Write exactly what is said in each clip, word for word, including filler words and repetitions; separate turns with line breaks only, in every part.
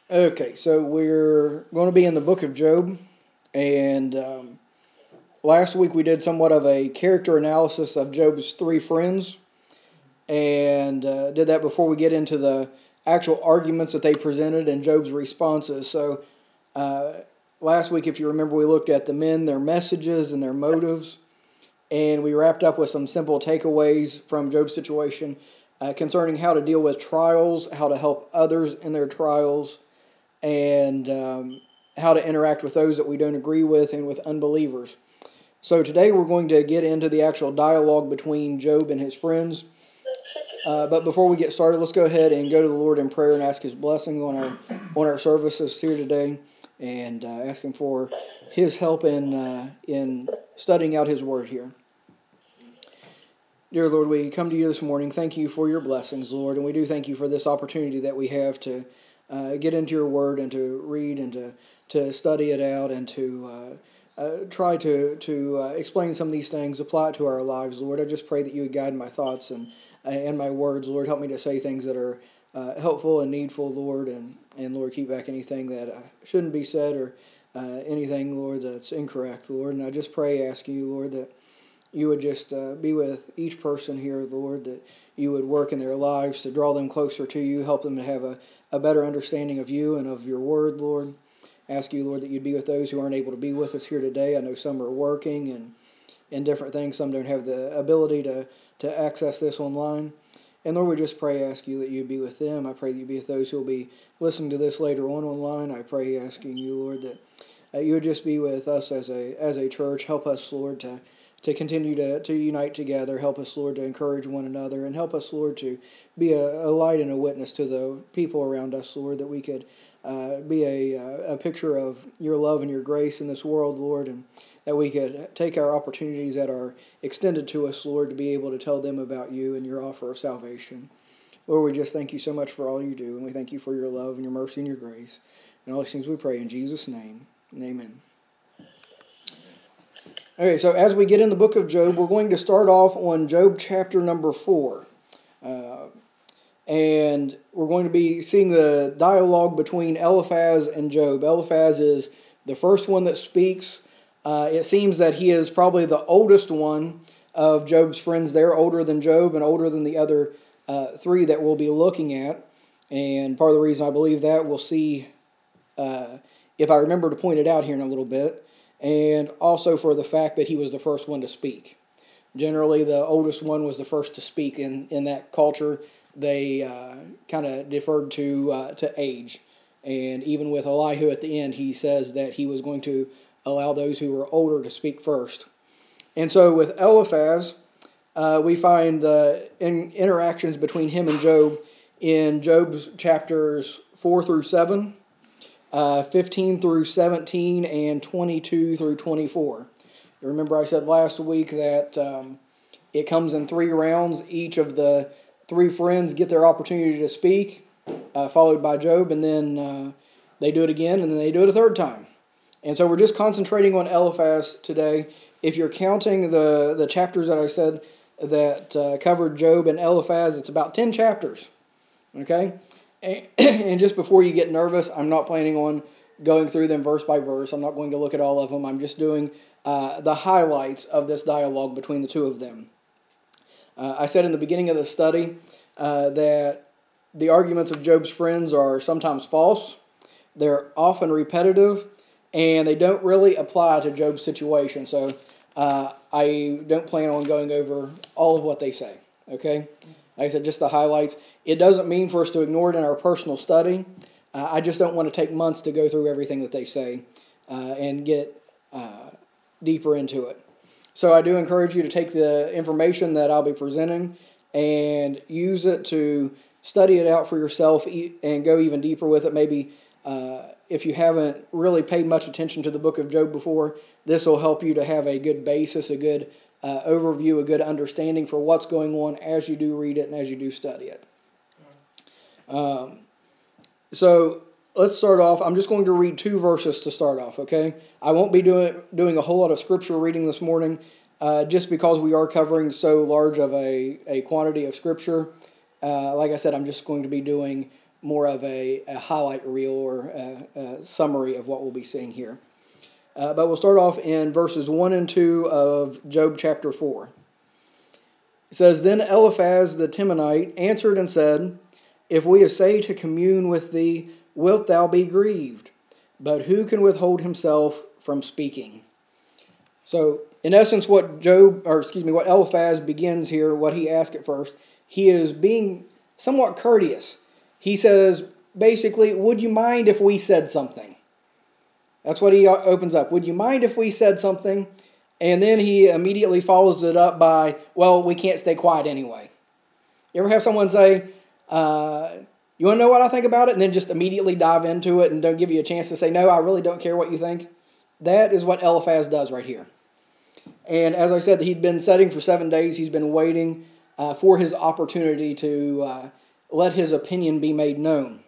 Okay, so we're going to be in the book of Job, and um, last week we did somewhat of a character analysis of Job's three friends, and uh, did that before we get into the actual arguments that they presented and Job's responses. So uh, last week, if you remember, we looked at the men, their messages, and their motives, and we wrapped up with some simple takeaways from Job's situation uh, concerning how to deal with trials, how to help others in their trials, and um, how to interact with those that we don't agree with and with unbelievers. So today we're going to get into the actual dialogue between Job and his friends. Uh, but before we get started, let's go ahead and go to the Lord in prayer and ask His blessing on our on our services here today, and uh, ask Him for His help in uh, in studying out His Word here. Dear Lord, we come to you this morning. Thank you for your blessings, Lord, and we do thank you for this opportunity that we have to uh, get into your Word and to read and to to study it out and to uh, uh, try to to uh, explain some of these things, apply it to our lives, Lord. I just pray that you would guide my thoughts and and my words, Lord. Help me to say things that are uh, helpful and needful, Lord, and and Lord, keep back anything that uh, shouldn't be said or uh, anything, Lord, that's incorrect, Lord. And I just pray, asking you, Lord, that you would just uh, be with each person here, Lord, that you would work in their lives to draw them closer to you, help them to have a, a better understanding of you and of your word, Lord. Ask you, Lord, that you'd be with those who aren't able to be with us here today. I know some are working and, and different things. Some don't have the ability to, to access this online. And Lord, we just pray, ask you that you'd be with them. I pray that you'd be with those who will be listening to this later on online. I pray, asking you, Lord, that uh, you would just be with us as a as a church. Help us, Lord, to to continue to, to unite together. Help us, Lord, to encourage one another. And help us, Lord, to be a, a light and a witness to the people around us, Lord, that we could uh, be a, a picture of your love and your grace in this world, Lord, and that we could take our opportunities that are extended to us, Lord, to be able to tell them about you and your offer of salvation. Lord, we just thank you so much for all you do, and we thank you for your love and your mercy and your grace. And all these things we pray in Jesus' name. Amen. Okay, so as we get in the book of Job, we're going to start off on Job chapter number four. Uh, and we're going to be seeing the dialogue between Eliphaz and Job. Eliphaz is the first one that speaks. Uh, it seems that he is probably the oldest one of Job's friends there, older than Job and older than the other uh, three that we'll be looking at. And part of the reason I believe that, we'll see uh, if I remember to point it out here in a little bit. And also for the fact that he was the first one to speak. Generally, the oldest one was the first to speak in, in that culture. They uh, kind of deferred to uh, to age. And even with Elihu at the end, he says that he was going to allow those who were older to speak first. And so with Eliphaz, uh, we find the in, interactions between him and Job in Job's chapters four through seven. Uh, fifteen through seventeen, and twenty-two through twenty-four. You remember I said last week that um, it comes in three rounds. Each of the three friends get their opportunity to speak, uh, followed by Job, and then uh, they do it again, and then they do it a third time. And so we're just concentrating on Eliphaz today. If you're counting the, the chapters that I said that uh, covered Job and Eliphaz, it's about ten chapters. Okay? And just before you get nervous, I'm not planning on going through them verse by verse. I'm not going to look at all of them. I'm just doing uh, the highlights of this dialogue between the two of them. Uh, I said in the beginning of the study uh, that the arguments of Job's friends are sometimes false. They're often repetitive, and they don't really apply to Job's situation. So uh, I don't plan on going over all of what they say. Okay? Like I said, just the highlights. It doesn't mean for us to ignore it in our personal study. Uh, I just don't want to take months to go through everything that they say uh, and get uh, deeper into it. So I do encourage you to take the information that I'll be presenting and use it to study it out for yourself and go even deeper with it. Maybe uh, if you haven't really paid much attention to the book of Job before, this will help you to have a good basis, a good Uh, overview, a good understanding for what's going on as you do read it and as you do study it. Um, so let's start off. I'm just going to read two verses to start off, okay? I won't be doing doing a whole lot of scripture reading this morning uh, just because we are covering so large of a, a quantity of scripture. Uh, like I said, I'm just going to be doing more of a, a highlight reel or a, a summary of what we'll be seeing here. Uh, but we'll start off in verses one and two of Job chapter four. It says, Then Eliphaz the Temanite answered and said, If we essay to commune with thee, wilt thou be grieved? But who can withhold himself from speaking? So, in essence, what Job, or excuse me, what Eliphaz begins here, what he asks at first, he is being somewhat courteous. He says, basically, would you mind if we said something? That's what he opens up. Would you mind if we said something? And then he immediately follows it up by, well, we can't stay quiet anyway. You ever have someone say, uh, you want to know what I think about it? And then just immediately dive into it and don't give you a chance to say, no, I really don't care what you think. That is what Eliphaz does right here. And as I said, he'd been setting for seven days. He's been waiting uh, for his opportunity to uh, let his opinion be made known.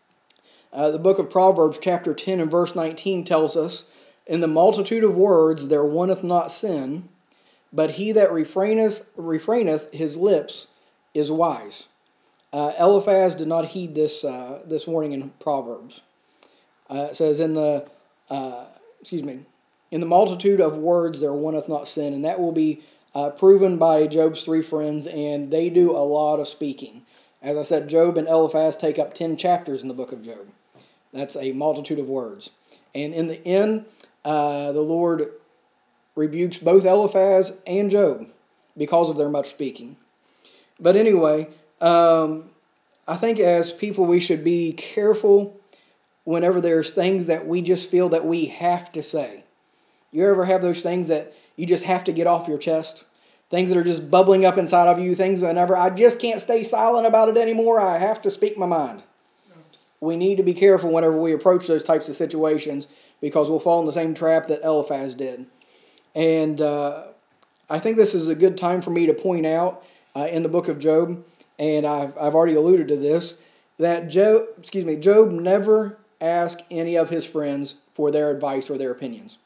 Uh, the book of Proverbs, chapter ten and verse nineteen tells us, In the multitude of words there wanteth not sin, but he that refraineth, refraineth his lips is wise. Uh, Eliphaz did not heed this uh, this warning in Proverbs. Uh, it says, in the uh, excuse me, in the multitude of words there wanteth not sin, and that will be uh, proven by Job's three friends, and they do a lot of speaking. As I said, Job and Eliphaz take up ten chapters in the book of Job. That's a multitude of words. And in the end, uh, the Lord rebukes both Eliphaz and Job because of their much speaking. But anyway, um, I think as people we should be careful whenever there's things that we just feel that we have to say. You ever have those things that you just have to get off your chest? Things that are just bubbling up inside of you, things whenever I just can't stay silent about it anymore, I have to speak my mind. We need to be careful whenever we approach those types of situations because we'll fall in the same trap that Eliphaz did. And uh, I think this is a good time for me to point out uh, in the book of Job, and I've, I've already alluded to this, that Job, excuse me, Job never asked any of his friends for their advice or their opinions.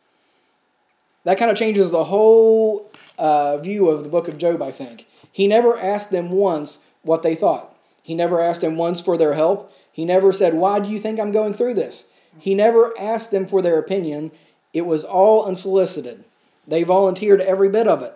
That kind of changes the whole uh, view of the book of Job, I think. He never asked them once what they thought. He never asked them once for their help. He never said, why do you think I'm going through this? He never asked them for their opinion. It was all unsolicited. They volunteered every bit of it.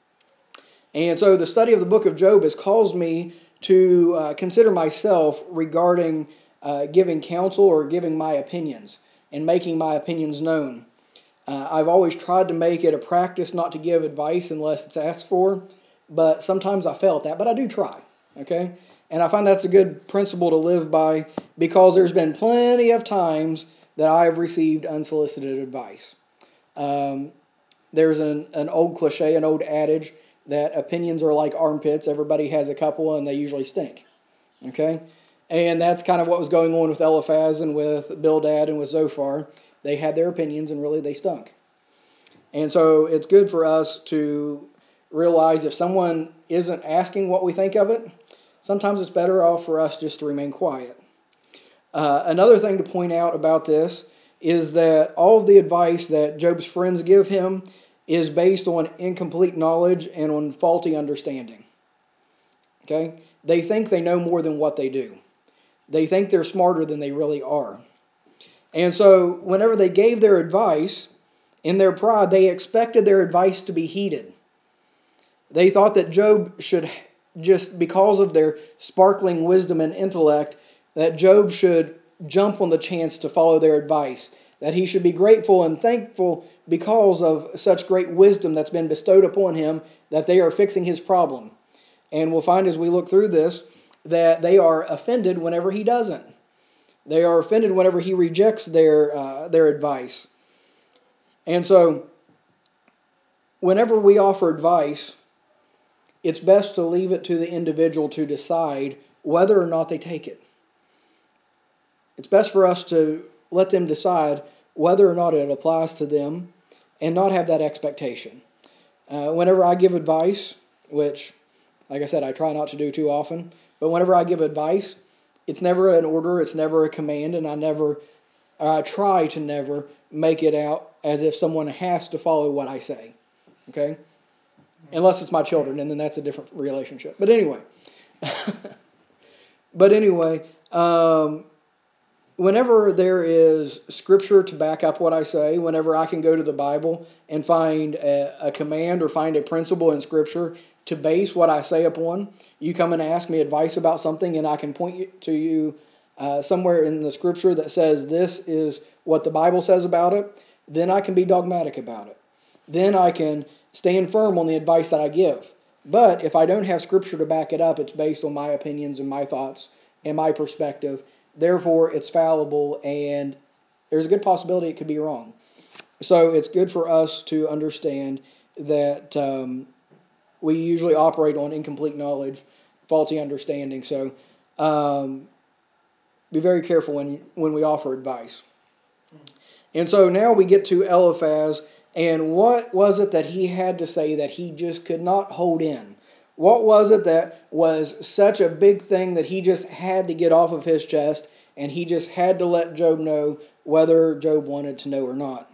And so the study of the book of Job has caused me to uh, consider myself regarding uh, giving counsel or giving my opinions and making my opinions known. Uh, I've always tried to make it a practice not to give advice unless it's asked for, but sometimes I fail at that, but I do try, okay? And I find that's a good principle to live by because there's been plenty of times that I've received unsolicited advice. Um, there's an, an old cliche, an old adage, that opinions are like armpits. Everybody has a couple and they usually stink, okay? And that's kind of what was going on with Eliphaz and with Bildad and with Zophar. They had their opinions and really they stunk. And so it's good for us to realize if someone isn't asking what we think of it, sometimes it's better off for us just to remain quiet. Uh, another thing to point out about this is that all of the advice that Job's friends give him is based on incomplete knowledge and on faulty understanding. Okay? They think they know more than what they do. They think they're smarter than they really are. And so whenever they gave their advice, in their pride, they expected their advice to be heeded. They thought that Job should, just because of their sparkling wisdom and intellect, that Job should jump on the chance to follow their advice, that he should be grateful and thankful because of such great wisdom that's been bestowed upon him, that they are fixing his problem. And we'll find as we look through this that they are offended whenever he doesn't. They are offended whenever he rejects their uh, their advice. And so, whenever we offer advice, it's best to leave it to the individual to decide whether or not they take it. It's best for us to let them decide whether or not it applies to them and not have that expectation. Uh, whenever I give advice, which, like I said, I try not to do too often, but whenever I give advice, it's never an order, it's never a command, and I never, I try to never make it out as if someone has to follow what I say. Okay? Unless it's my children, and then that's a different relationship. But anyway, but anyway, Um, whenever there is scripture to back up what I say, whenever I can go to the Bible and find a, a command or find a principle in scripture to base what I say upon, you come and ask me advice about something and I can point you, to you uh, somewhere in the scripture that says this is what the Bible says about it, then I can be dogmatic about it. Then I can stand firm on the advice that I give. But if I don't have scripture to back it up, it's based on my opinions and my thoughts and my perspective. Therefore, it's fallible, and there's a good possibility it could be wrong. So it's good for us to understand that um, we usually operate on incomplete knowledge, faulty understanding. So um, be very careful when when we offer advice. And so now we get to Eliphaz, and what was it that he had to say that he just could not hold in? What was it that was such a big thing that he just had to get off of his chest, and he just had to let Job know whether Job wanted to know or not?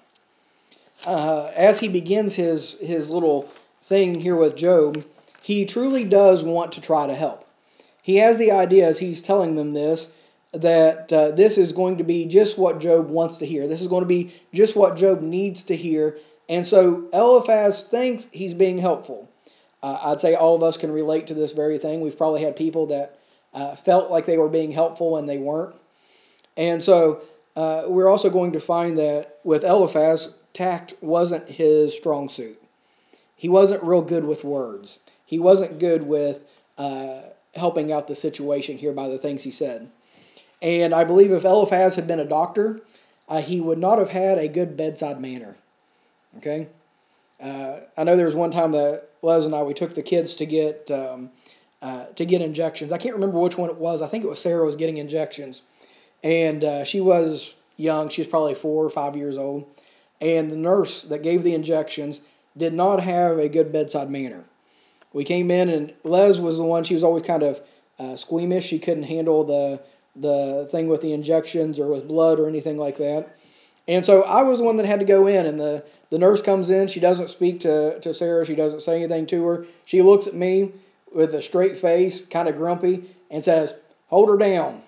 Uh, as he begins his, his little thing here with Job, he truly does want to try to help. He has the idea as he's telling them this, that uh, this is going to be just what Job wants to hear. This is going to be just what Job needs to hear. And so Eliphaz thinks he's being helpful. Uh, I'd say all of us can relate to this very thing. We've probably had people that uh, felt like they were being helpful and they weren't. And so uh, we're also going to find that with Eliphaz, tact wasn't his strong suit. He wasn't real good with words. He wasn't good with uh, helping out the situation here by the things he said. And I believe if Eliphaz had been a doctor, uh, he would not have had a good bedside manner. Okay? Uh, I know there was one time that Les and I, we took the kids to get um, uh, to get injections. I can't remember which one it was. I think it was Sarah was getting injections. And uh, she was young. She was probably four or five years old. And the nurse that gave the injections did not have a good bedside manner. We came in, and Les was the one, she was always kind of uh, squeamish. She couldn't handle the the thing with the injections or with blood or anything like that. And so I was the one that had to go in, and the, the nurse comes in. She doesn't speak to, to Sarah. She doesn't say anything to her. She looks at me with a straight face, kind of grumpy, and says, "Hold her down."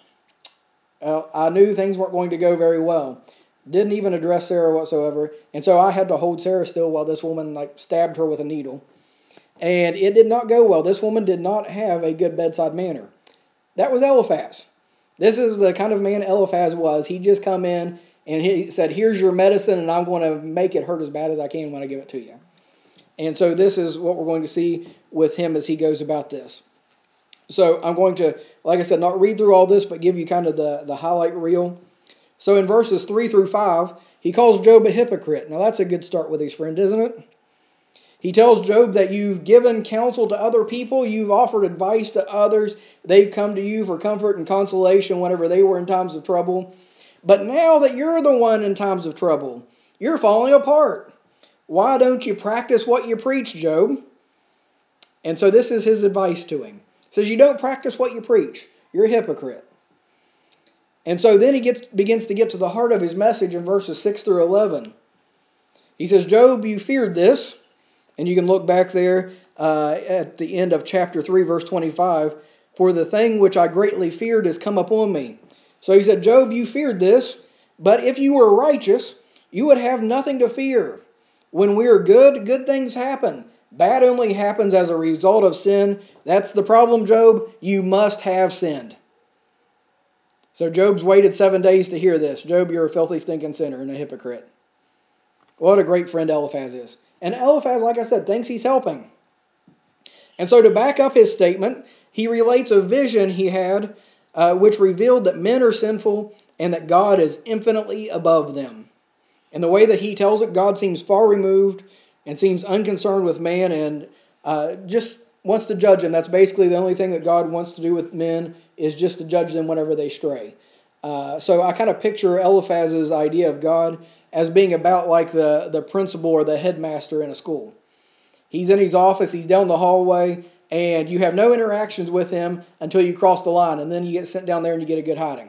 Uh, I knew things weren't going to go very well. Didn't even address Sarah whatsoever. And so I had to hold Sarah still while this woman like stabbed her with a needle. And it did not go well. This woman did not have a good bedside manner. That was Eliphaz. This is the kind of man Eliphaz was. He just come in and he said, "Here's your medicine, and I'm going to make it hurt as bad as I can when I give it to you." And so this is what we're going to see with him as he goes about this. So I'm going to, like I said, not read through all this, but give you kind of the, the highlight reel. So in verses three through five, he calls Job a hypocrite. Now that's a good start with his friend, isn't it? He tells Job that you've given counsel to other people, you've offered advice to others, they've come to you for comfort and consolation whenever they were in times of trouble. But now that you're the one in times of trouble, you're falling apart. Why don't you practice what you preach, Job? And so this is his advice to him. He says, you don't practice what you preach. You're a hypocrite. And so then he gets, begins to get to the heart of his message in verses six through eleven. He says, Job, you feared this. And you can look back there uh, at the end of chapter three, verse twenty-five. For the thing which I greatly feared has come upon me. So he said, Job, you feared this. But if you were righteous, you would have nothing to fear. When we are good, good things happen. Bad only happens as a result of sin. That's the problem, Job. You must have sinned. So Job's waited seven days to hear this. Job, you're a filthy, stinking sinner and a hypocrite. What a great friend Eliphaz is. And Eliphaz, like I said, thinks he's helping. And so to back up his statement, he relates a vision he had uh, which revealed that men are sinful and that God is infinitely above them. And the way that he tells it, God seems far removed and seems unconcerned with man and uh, just wants to judge them. That's basically the only thing that God wants to do with men is just to judge them whenever they stray. Uh, so I kind of picture Eliphaz's idea of God as being about like the, the principal or the headmaster in a school. He's in his office, he's down the hallway, and you have no interactions with him until you cross the line, and then you get sent down there and you get a good hiding.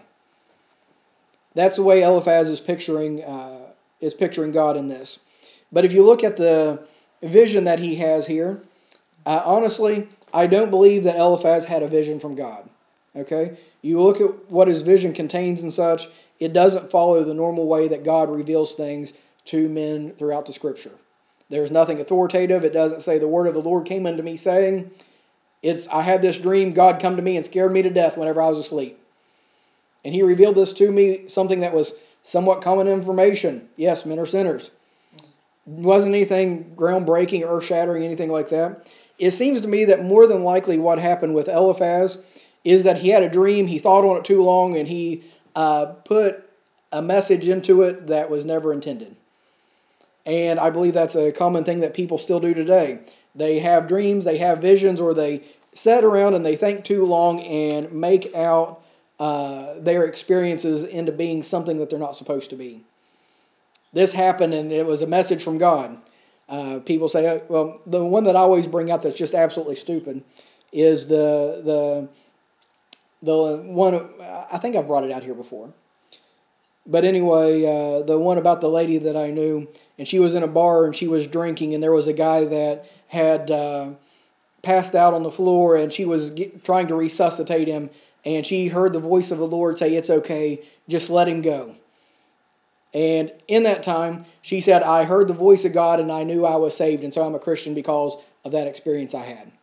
That's the way Eliphaz is picturing uh, is picturing God in this. But if you look at the vision that he has here, uh, honestly, I don't believe that Eliphaz had a vision from God. Okay? You look at what his vision contains and such, it doesn't follow the normal way that God reveals things to men throughout the Scripture. There's nothing authoritative. It doesn't say the word of the Lord came unto me saying, it's I had this dream, God come to me and scared me to death whenever I was asleep. And he revealed this to me, something that was somewhat common information. Yes, men are sinners. It wasn't anything groundbreaking, earth-shattering, anything like that. It seems to me that more than likely what happened with Eliphaz is that he had a dream, he thought on it too long, and he uh, put a message into it that was never intended. And I believe that's a common thing that people still do today. They have dreams, they have visions, or they sit around and they think too long and make out uh, their experiences into being something that they're not supposed to be. This happened and it was a message from God. Uh, people say, well, the one that I always bring out that's just absolutely stupid is the the the one, I think I've brought it out here before. But anyway, uh, the one about the lady that I knew, and she was in a bar and she was drinking, and there was a guy that had uh, passed out on the floor, and she was get, trying to resuscitate him, and she heard the voice of the Lord say, it's okay, just let him go. And in that time, she said, I heard the voice of God and I knew I was saved, and so I'm a Christian because of that experience I had.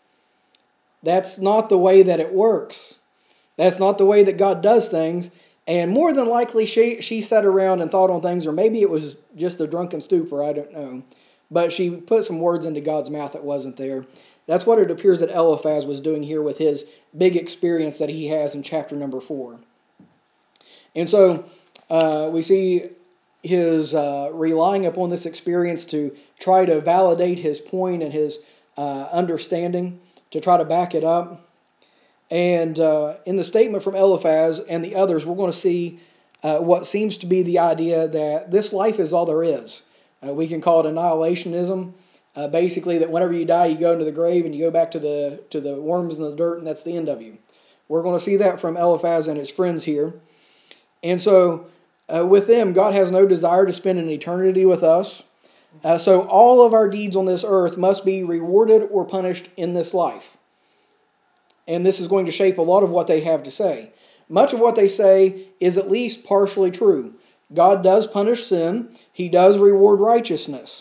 That's not the way that it works. That's not the way that God does things. And more than likely, she, she sat around and thought on things, or maybe it was just a drunken stupor, I don't know. But she put some words into God's mouth that wasn't there. That's what it appears that Eliphaz was doing here with his big experience that he has in chapter number four. And so uh, we see his uh, relying upon this experience to try to validate his point and his uh, understanding, to try to back it up. And uh, in the statement from Eliphaz and the others, we're going to see uh, what seems to be the idea that this life is all there is. Uh, we can call it annihilationism. Uh, basically, that whenever you die, you go into the grave and you go back to the to the worms and the dirt, and that's the end of you. We're going to see that from Eliphaz and his friends here. And so, uh, with them, God has no desire to spend an eternity with us. Uh, so, all of our deeds on this earth must be rewarded or punished in this life. And this is going to shape a lot of what they have to say. Much of what they say is at least partially true. God does punish sin. He does reward righteousness.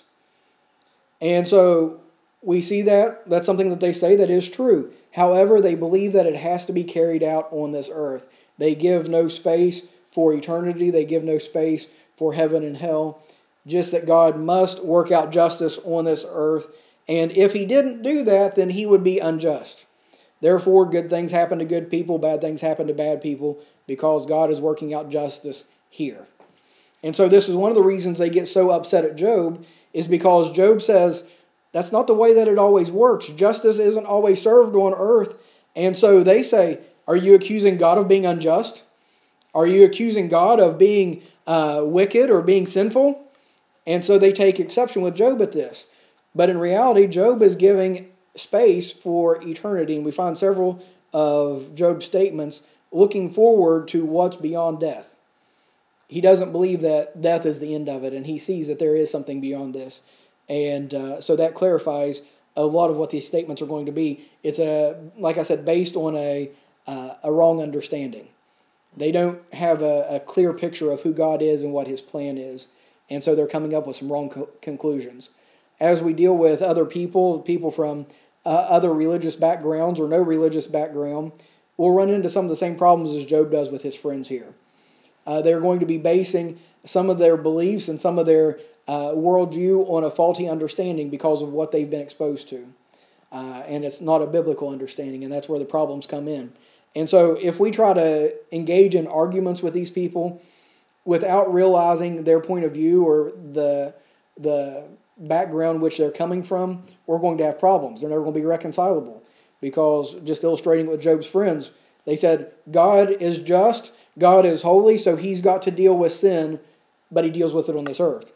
And so we see that. That's something that they say that is true. However, they believe that it has to be carried out on this earth. They give no space for eternity. They give no space for heaven and hell. Just that God must work out justice on this earth. And if he didn't do that, then he would be unjust. Therefore, good things happen to good people, bad things happen to bad people, because God is working out justice here. And so this is one of the reasons they get so upset at Job, is because Job says, that's not the way that it always works. Justice isn't always served on earth. And so they say, are you accusing God of being unjust? Are you accusing God of being uh, wicked or being sinful? And so they take exception with Job at this. But in reality, Job is giving space for eternity, and we find several of Job's statements looking forward to what's beyond death. He doesn't believe that death is the end of it, and he sees that there is something beyond this. And uh, so that clarifies a lot of what these statements are going to be. It's, a, like I said, based on a, uh, a wrong understanding. They don't have a, a clear picture of who God is and what his plan is, and so they're coming up with some wrong co- conclusions. As we deal with other people, people from Uh, other religious backgrounds or no religious background, will run into some of the same problems as Job does with his friends here. Uh, they're going to be basing some of their beliefs and some of their uh, worldview on a faulty understanding because of what they've been exposed to. Uh, and it's not a biblical understanding, and that's where the problems come in. And so if we try to engage in arguments with these people without realizing their point of view or the the background which they're coming from, we're going to have problems. They're never going to be reconcilable. Because, just illustrating with Job's friends, they said, God is just, God is holy, so he's got to deal with sin, but he deals with it on this earth.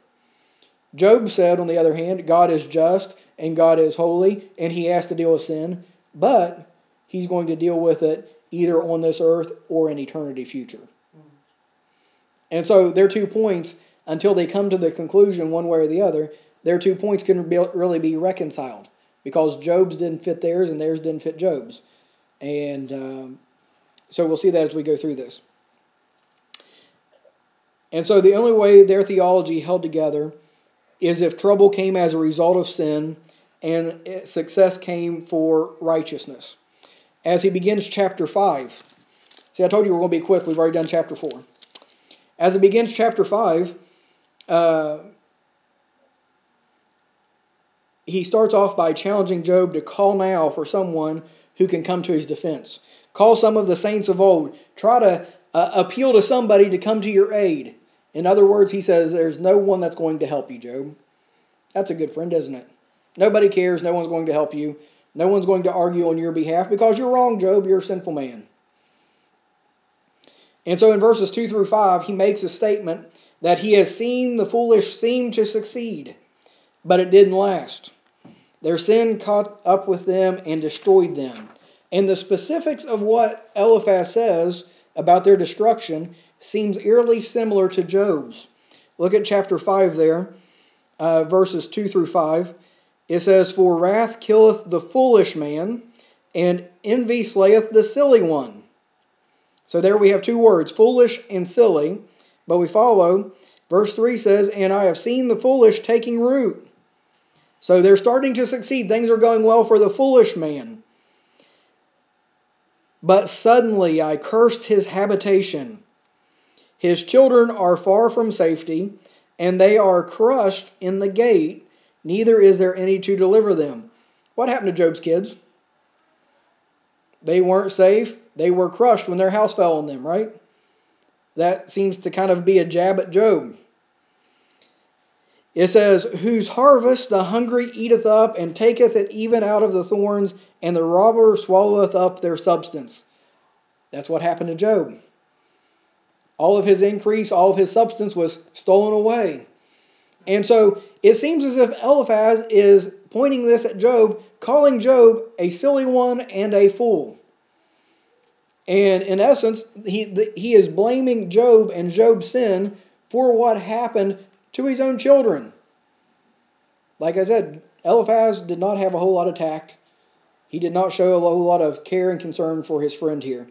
Job said, on the other hand, God is just and God is holy, and he has to deal with sin, but he's going to deal with it either on this earth or in eternity future. And so their two points, until they come to the conclusion one way or the other, their two points couldn't be, really be reconciled, because Job's didn't fit theirs and theirs didn't fit Job's. And um, So we'll see that as we go through this. And so the only way their theology held together is if trouble came as a result of sin and success came for righteousness. As he begins chapter five. See, I told you we're going to be quick. We've already done chapter four. As he begins chapter five, uh, he starts off by challenging Job to call now for someone who can come to his defense. Call some of the saints of old. Try to uh, appeal to somebody to come to your aid. In other words, he says, there's no one that's going to help you, Job. That's a good friend, isn't it? Nobody cares. No one's going to help you. No one's going to argue on your behalf because you're wrong, Job. You're a sinful man. And so in verses two through five, he makes a statement that he has seen the foolish seem to succeed, but it didn't last. Their sin caught up with them and destroyed them. And the specifics of what Eliphaz says about their destruction seems eerily similar to Job's. Look at chapter five there, uh, verses two through five. It says, "For wrath killeth the foolish man, and envy slayeth the silly one." So there we have two words, foolish and silly. But we follow, verse three says, "And I have seen the foolish taking root." So they're starting to succeed. Things are going well for the foolish man. "But suddenly I cursed his habitation. His children are far from safety, and they are crushed in the gate. Neither is there any to deliver them." What happened to Job's kids? They weren't safe. They were crushed when their house fell on them, right? That seems to kind of be a jab at Job. It says, "Whose harvest the hungry eateth up, and taketh it even out of the thorns, and the robber swalloweth up their substance." That's what happened to Job. All of his increase, all of his substance was stolen away. And so it seems as if Eliphaz is pointing this at Job, calling Job a silly one and a fool. And in essence, he, he is blaming Job and Job's sin for what happened to his own children. Like I said, Eliphaz did not have a whole lot of tact. He did not show a whole lot of care and concern for his friend here.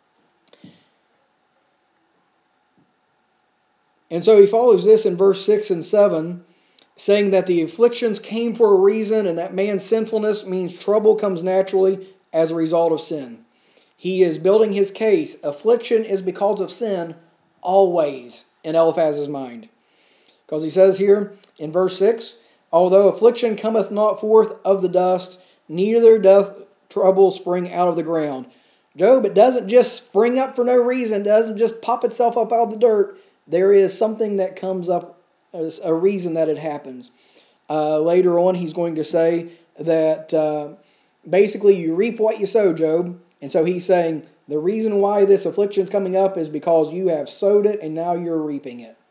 And so he follows this in verse six and seven, saying that the afflictions came for a reason, and that man's sinfulness means trouble comes naturally as a result of sin. He is building his case. Affliction is because of sin always in Eliphaz's mind. Because he says here in verse six, "Although affliction cometh not forth of the dust, neither doth trouble spring out of the ground." Job, it doesn't just spring up for no reason. It doesn't just pop itself up out of the dirt. There is something that comes up as a reason that it happens. Uh, later on, he's going to say that uh, basically you reap what you sow, Job. And so he's saying the reason why this affliction is coming up is because you have sowed it and now you're reaping it.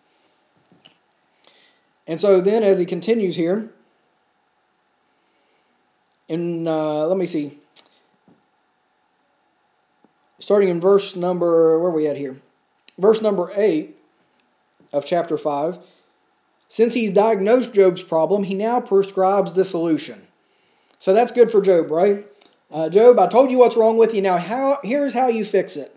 And so then as he continues here, in uh, let me see, starting in verse number, where are we at here? Verse number eight of chapter five. Since he's diagnosed Job's problem, he now prescribes the solution. So that's good for Job, right? Uh, Job, I told you what's wrong with you. Now how, here's how you fix it.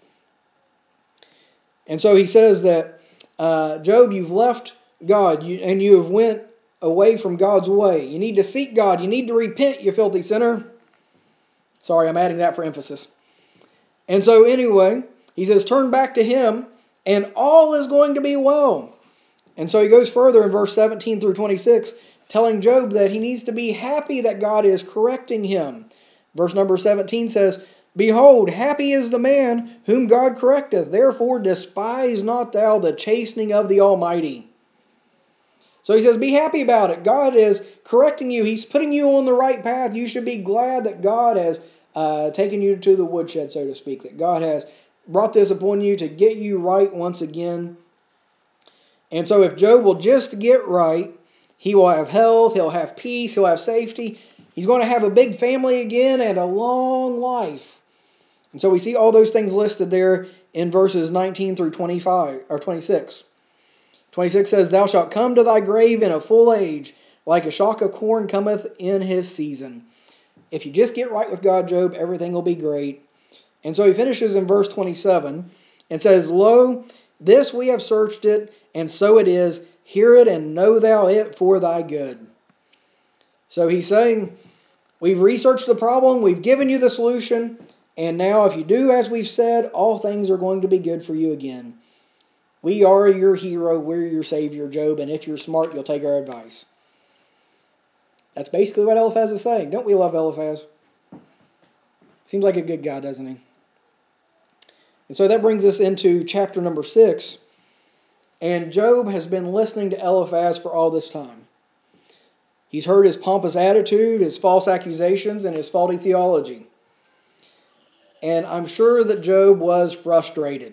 And so he says that, uh, Job, you've left God you, and you have went away from God's way. You need to seek God. You need to repent, you filthy sinner. Sorry, I'm adding that for emphasis. And so anyway, he says, turn back to him and all is going to be well. And so he goes further in verse seventeen through twenty-six, telling Job that he needs to be happy that God is correcting him. Verse number seventeen says, "Behold, happy is the man whom God correcteth. Therefore despise not thou the chastening of the Almighty." So he says, be happy about it. God is correcting you. He's putting you on the right path. You should be glad that God has uh, taken you to the woodshed, so to speak. That God has brought this upon you to get you right once again. And so if Job will just get right, he will have health, he'll have peace, he'll have safety. He's going to have a big family again and a long life. And so we see all those things listed there in verses nineteen through twenty-five or twenty-six. twenty-six says, "Thou shalt come to thy grave in a full age, like a shock of corn cometh in his season." If you just get right with God, Job, everything will be great. And so he finishes in verse twenty-seven and says, Lo, this we have searched it, and so it is. Hear it and know thou it for thy good. So he's saying, we've researched the problem, we've given you the solution, and now if you do as we've said, all things are going to be good for you again. We are your hero, we're your savior, Job, and if you're smart, you'll take our advice. That's basically what Eliphaz is saying. Don't we love Eliphaz? Seems like a good guy, doesn't he? And so that brings us into chapter number six. And Job has been listening to Eliphaz for all this time. He's heard his pompous attitude, his false accusations, and his faulty theology. And I'm sure that Job was frustrated.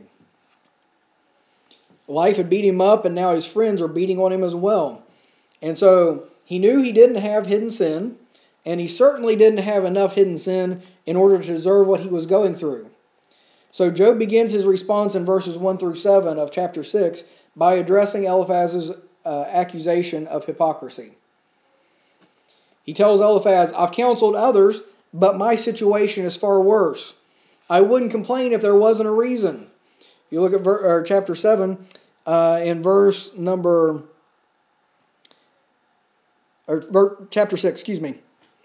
Life had beat him up, and now his friends are beating on him as well. And so he knew he didn't have hidden sin, and he certainly didn't have enough hidden sin in order to deserve what he was going through. So Job begins his response in verses one through seven of chapter six by addressing Eliphaz's uh, accusation of hypocrisy. He tells Eliphaz, I've counseled others, but my situation is far worse. I wouldn't complain if there wasn't a reason. You look at ver- or chapter seven, uh, in verse number, or ver- chapter six, excuse me.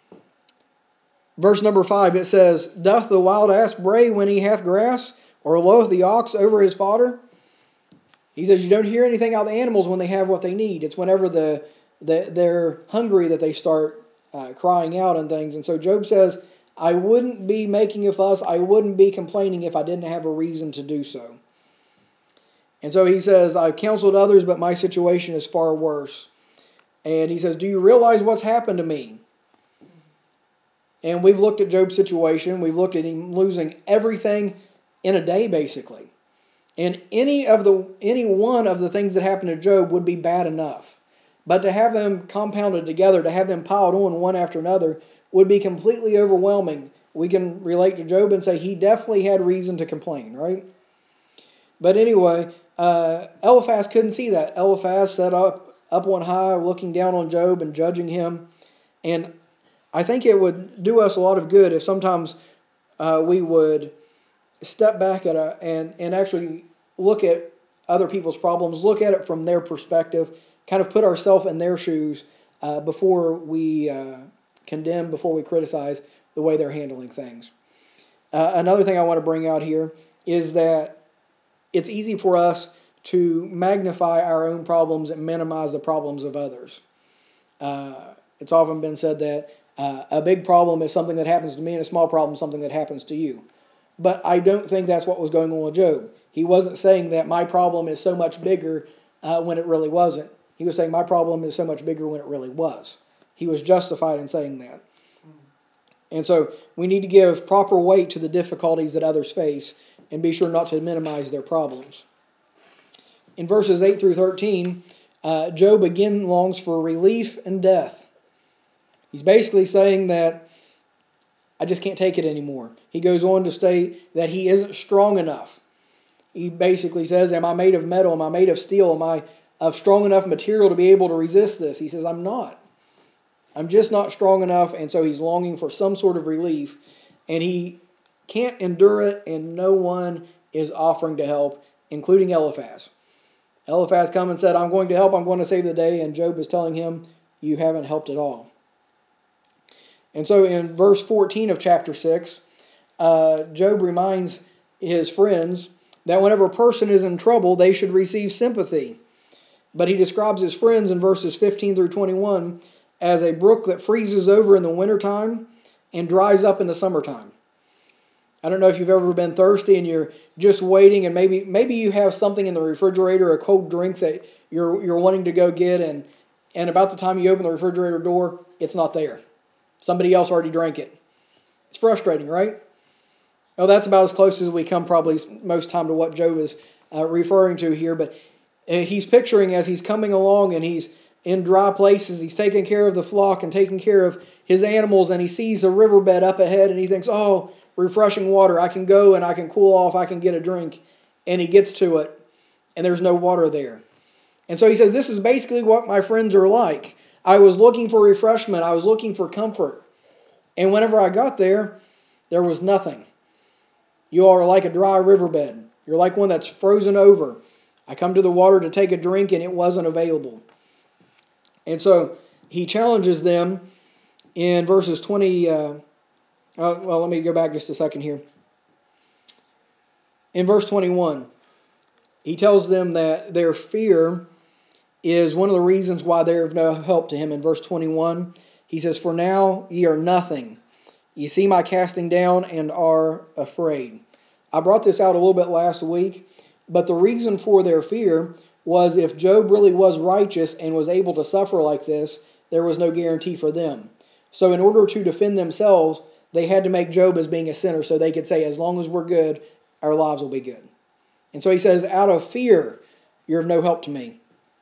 Verse number five, it says, Doth the wild ass bray when he hath grass, or loweth the ox over his fodder? He says you don't hear anything out of the animals when they have what they need. It's whenever the, the they're hungry that they start uh, crying out and things. And so Job says, I wouldn't be making a fuss, I wouldn't be complaining if I didn't have a reason to do so. And so he says, I've counseled others, but my situation is far worse. And he says, do you realize what's happened to me? And we've looked at Job's situation. We've looked at him losing everything in a day, basically. And any of the any one of the things that happened to Job would be bad enough. But to have them compounded together, to have them piled on one after another, would be completely overwhelming. We can relate to Job and say he definitely had reason to complain, right? But anyway, uh, Eliphaz couldn't see that. Eliphaz sat up, up on high, looking down on Job and judging him. And I think it would do us a lot of good if sometimes uh, we would step back at a, and, and actually look at other people's problems, look at it from their perspective, kind of put ourselves in their shoes uh, before we uh, condemn, before we criticize the way they're handling things. Uh, another thing I want to bring out here is that it's easy for us to magnify our own problems and minimize the problems of others. Uh, it's often been said that Uh, a big problem is something that happens to me, and a small problem is something that happens to you. But I don't think that's what was going on with Job. He wasn't saying that my problem is so much bigger uh, when it really wasn't. He was saying my problem is so much bigger when it really was. He was justified in saying that. And so we need to give proper weight to the difficulties that others face and be sure not to minimize their problems. In verses eight through thirteen, uh, Job again longs for relief and death. He's basically saying that I just can't take it anymore. He goes on to state that he isn't strong enough. He basically says, am I made of metal? Am I made of steel? Am I of strong enough material to be able to resist this? He says, I'm not. I'm just not strong enough. And so he's longing for some sort of relief. And he can't endure it, and no one is offering to help, including Eliphaz. Eliphaz come and said, I'm going to help. I'm going to save the day. And Job is telling him, you haven't helped at all. And so in verse fourteen of chapter six, uh, Job reminds his friends that whenever a person is in trouble, they should receive sympathy. But he describes his friends in verses fifteen through twenty-one as a brook that freezes over in the wintertime and dries up in the summertime. I don't know if you've ever been thirsty and you're just waiting, and maybe maybe you have something in the refrigerator, a cold drink that you're you're wanting to go get, and, and about the time you open the refrigerator door, it's not there. Somebody else already drank it. It's frustrating, right? Well, that's about as close as we come probably most time to what Job is uh, referring to here. But uh, he's picturing as he's coming along and he's in dry places, he's taking care of the flock and taking care of his animals, and he sees a riverbed up ahead and he thinks, oh, refreshing water. I can go and I can cool off. I can get a drink. And he gets to it and there's no water there. And so he says, this is basically what my friends are like. I was looking for refreshment. I was looking for comfort. And whenever I got there, there was nothing. You are like a dry riverbed. You're like one that's frozen over. I come to the water to take a drink and it wasn't available. And so he challenges them in verses twenty. Uh, uh, well, let me go back just a second here. In verse twenty-one, he tells them that their fear is one of the reasons why they are of no help to him. In verse twenty-one, he says, "For now ye are nothing. Ye see my casting down and are afraid." I brought this out a little bit last week, but the reason for their fear was if Job really was righteous and was able to suffer like this, there was no guarantee for them. So in order to defend themselves, they had to make Job as being a sinner so they could say, as long as we're good, our lives will be good. And so he says, out of fear, you're of no help to me.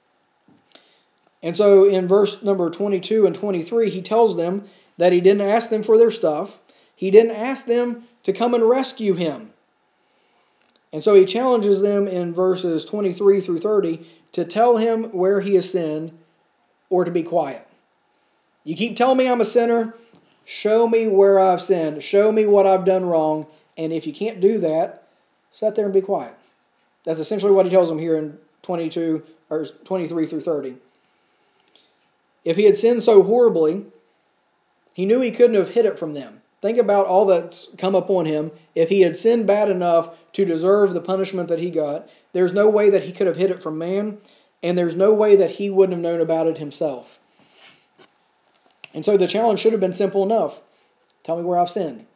And so in verse number twenty-two and twenty-three, he tells them that he didn't ask them for their stuff. He didn't ask them to come and rescue him. And so he challenges them in verses twenty-three through thirty to tell him where he has sinned or to be quiet. You keep telling me I'm a sinner. Show me where I've sinned. Show me what I've done wrong. And if you can't do that, sit there and be quiet. That's essentially what he tells them here in twenty-two or twenty-three through thirty. If he had sinned so horribly, he knew he couldn't have hid it from them. Think about all that's come upon him. If he had sinned bad enough to deserve the punishment that he got, there's no way that he could have hid it from man, and there's no way that he wouldn't have known about it himself. And so the challenge should have been simple enough. Tell me where I've sinned.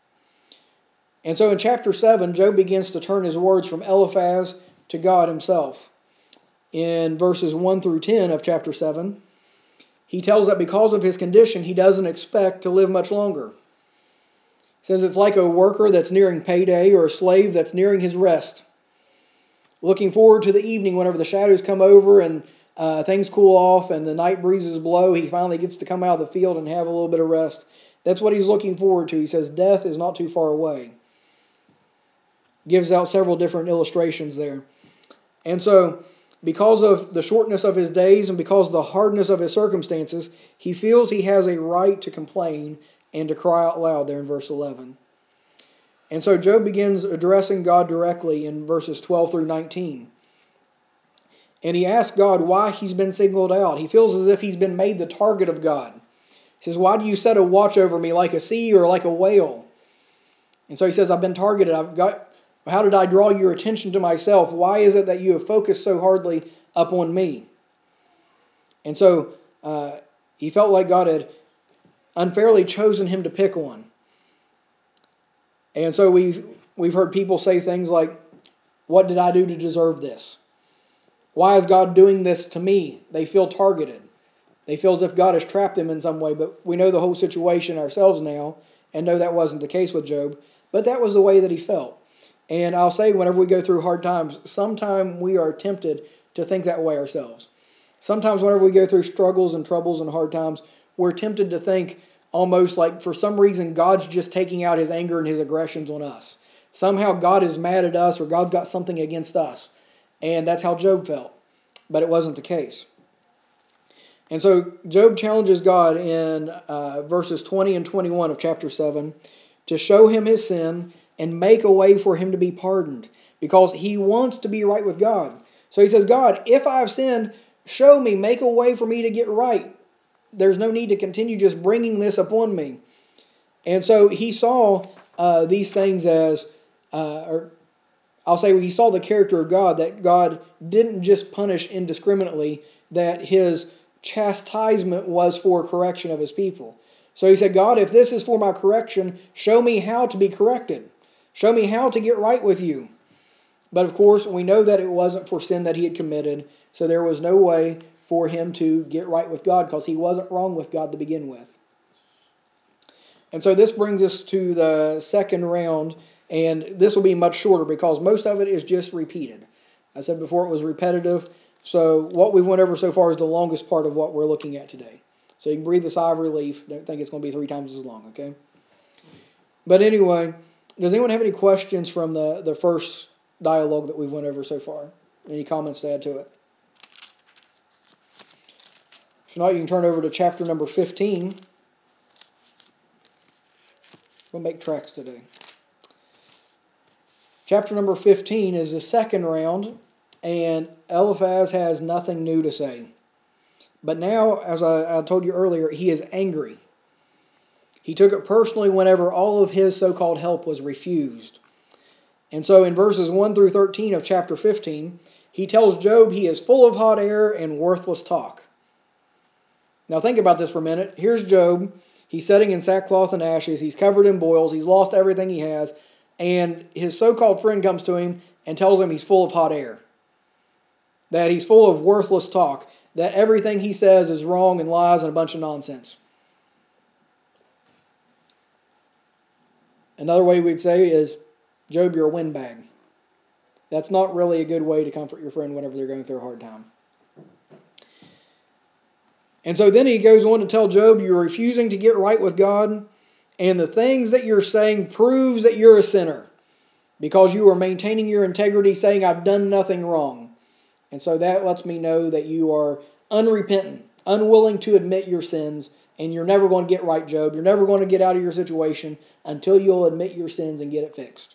And so in chapter seven, Job begins to turn his words from Eliphaz to God himself. In verses one through ten of chapter seven, he tells that because of his condition, he doesn't expect to live much longer. He says it's like a worker that's nearing payday or a slave that's nearing his rest. Looking forward to the evening whenever the shadows come over and uh, things cool off and the night breezes blow, he finally gets to come out of the field and have a little bit of rest. That's what he's looking forward to. He says death is not too far away. Gives out several different illustrations there. And so, because of the shortness of his days and because of the hardness of his circumstances, he feels he has a right to complain and to cry out loud there in verse eleven. And so Job begins addressing God directly in verses twelve through nineteen. And he asks God why he's been singled out. He feels as if he's been made the target of God. He says, why do you set a watch over me like a sea or like a whale? And so he says, I've been targeted. I've got. How did I draw your attention to myself? Why is it that you have focused so hardly upon me? And so uh, he felt like God had unfairly chosen him to pick on. And so we've, we've heard people say things like, what did I do to deserve this? Why is God doing this to me? They feel targeted. They feel as if God has trapped them in some way. But we know the whole situation ourselves now and know that wasn't the case with Job. But that was the way that he felt. And I'll say whenever we go through hard times, sometimes we are tempted to think that way ourselves. Sometimes whenever we go through struggles and troubles and hard times, we're tempted to think almost like for some reason God's just taking out his anger and his aggressions on us. Somehow God is mad at us or God's got something against us. And that's how Job felt. But it wasn't the case. And so Job challenges God in uh, verses twenty and twenty-one of chapter seven to show him his sin and make a way for him to be pardoned, because he wants to be right with God. So he says, God, if I have sinned, show me, make a way for me to get right. There's no need to continue just bringing this upon me. And so he saw uh, these things as, uh, or I'll say he saw the character of God, that God didn't just punish indiscriminately, that his chastisement was for correction of his people. So he said, God, if this is for my correction, show me how to be corrected. Show me how to get right with you. But of course, we know that it wasn't for sin that he had committed, so there was no way for him to get right with God because he wasn't wrong with God to begin with. And so this brings us to the second round, and this will be much shorter because most of it is just repeated. I said before it was repetitive, so what we went over so far is the longest part of what we're looking at today. So you can breathe a sigh of relief. Don't think it's going to be three times as long, okay? But anyway, does anyone have any questions from the, the first dialogue that we went over so far? Any comments to add to it? If not, you can turn over to chapter number fifteen. We'll make tracks today. Chapter number fifteen is the second round, and Eliphaz has nothing new to say. But now, as I, I told you earlier, he is angry. He took it personally whenever all of his so-called help was refused. And so in verses one through thirteen of chapter fifteen, he tells Job he is full of hot air and worthless talk. Now think about this for a minute. Here's Job. He's sitting in sackcloth and ashes. He's covered in boils. He's lost everything he has. And his so-called friend comes to him and tells him he's full of hot air. That he's full of worthless talk. That everything he says is wrong and lies and a bunch of nonsense. Another way we'd say is, Job, you're a windbag. That's not really a good way to comfort your friend whenever they're going through a hard time. And so then he goes on to tell Job, you're refusing to get right with God, and the things that you're saying proves that you're a sinner, because you are maintaining your integrity, saying, I've done nothing wrong. And so that lets me know that you are unrepentant, unwilling to admit your sins, and you're never going to get right, Job. You're never going to get out of your situation until you'll admit your sins and get it fixed.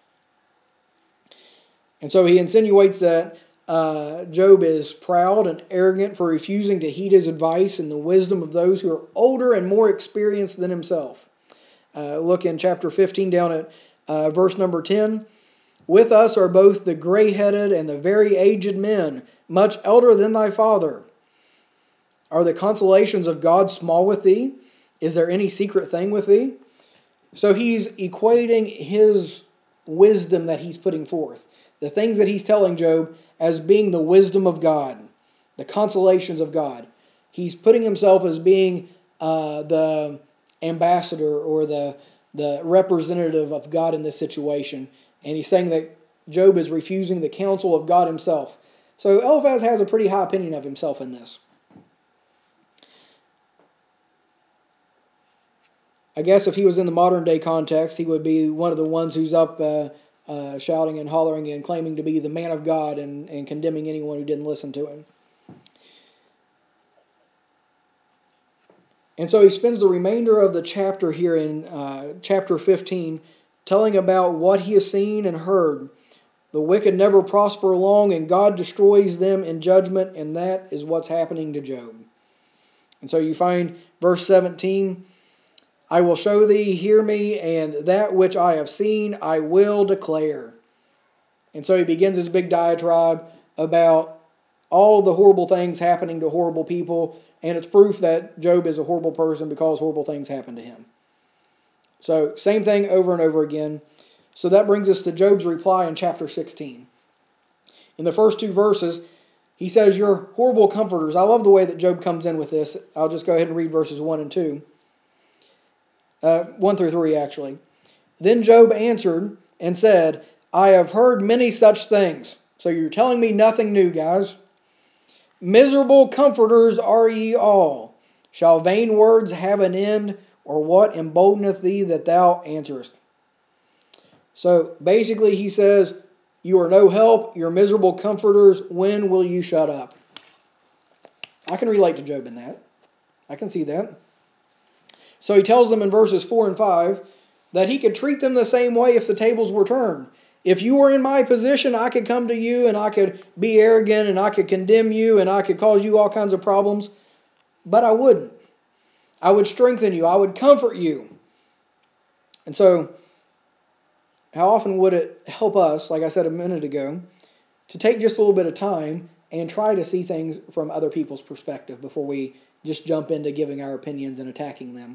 And so he insinuates that uh, Job is proud and arrogant for refusing to heed his advice and the wisdom of those who are older and more experienced than himself. Uh, look in chapter fifteen down at uh, verse number ten. With us are both the gray-headed and the very aged men, much elder than thy father. Are the consolations of God small with thee? Is there any secret thing with thee? So he's equating his wisdom that he's putting forth, the things that he's telling Job, as being the wisdom of God, the consolations of God. He's putting himself as being uh, the ambassador or the, the representative of God in this situation. And he's saying that Job is refusing the counsel of God himself. So Eliphaz has a pretty high opinion of himself in this. I guess if he was in the modern day context, he would be one of the ones who's up uh, uh, shouting and hollering and claiming to be the man of God and, and condemning anyone who didn't listen to him. And so he spends the remainder of the chapter here in uh, chapter fifteen telling about what he has seen and heard. The wicked never prosper long, and God destroys them in judgment, and that is what's happening to Job. And so you find verse seventeen, I will show thee, hear me, and that which I have seen I will declare. And so he begins his big diatribe about all the horrible things happening to horrible people, and it's proof that Job is a horrible person because horrible things happen to him. So same thing over and over again. So that brings us to Job's reply in chapter sixteen. In the first two verses, he says, you're horrible comforters. I love the way that Job comes in with this. I'll just go ahead and read verses one and two. Uh, one through three, actually. Then Job answered and said, I have heard many such things. So you're telling me nothing new, guys. Miserable comforters are ye all. Shall vain words have an end, or what emboldeneth thee that thou answerest? So basically he says, you are no help, you're miserable comforters, when will you shut up? I can relate to Job in that. I can see that. So he tells them in verses four and five that he could treat them the same way if the tables were turned. If you were in my position, I could come to you and I could be arrogant and I could condemn you and I could cause you all kinds of problems. But I wouldn't. I would strengthen you. I would comfort you. And so, how often would it help us, like I said a minute ago, to take just a little bit of time and try to see things from other people's perspective before we just jump into giving our opinions and attacking them?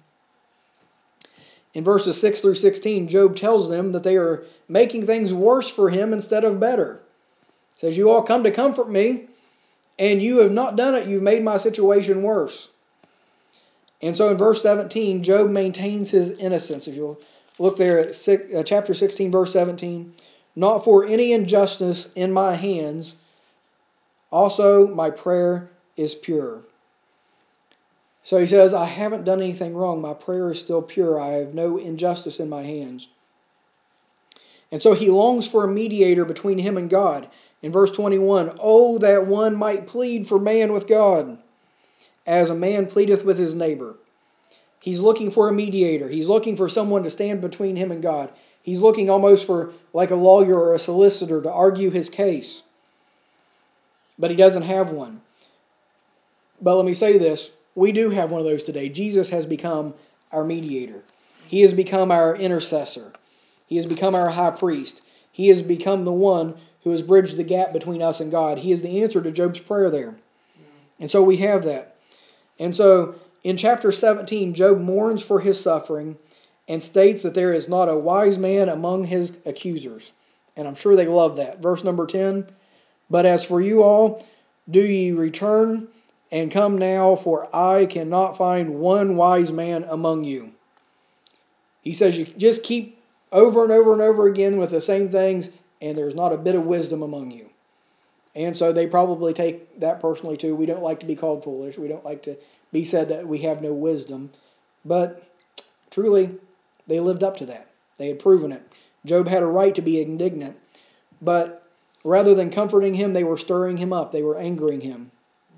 In verses six through sixteen, Job tells them that they are making things worse for him instead of better. He says, you all come to comfort me, and you have not done it. You've made my situation worse. And so in verse seventeen, Job maintains his innocence. If you'll look there at six, uh, chapter sixteen, verse seventeen, not for any injustice in my hands, also my prayer is pure. So he says, I haven't done anything wrong. My prayer is still pure. I have no injustice in my hands. And so he longs for a mediator between him and God. In verse twenty-one, oh, that one might plead for man with God, as a man pleadeth with his neighbor. He's looking for a mediator. He's looking for someone to stand between him and God. He's looking almost for like a lawyer or a solicitor to argue his case. But he doesn't have one. But let me say this. We do have one of those today. Jesus has become our mediator. He has become our intercessor. He has become our high priest. He has become the one who has bridged the gap between us and God. He is the answer to Job's prayer there. And so we have that. And so in chapter seventeen, Job mourns for his suffering and states that there is not a wise man among his accusers. And I'm sure they love that. Verse number ten, but as for you all, do ye return and come now, for I cannot find one wise man among you. He says you just keep over and over and over again with the same things, and there's not a bit of wisdom among you. And so they probably take that personally too. We don't like to be called foolish. We don't like to be said that we have no wisdom. But truly, they lived up to that. They had proven it. Job had a right to be indignant. But rather than comforting him, they were stirring him up. They were angering him.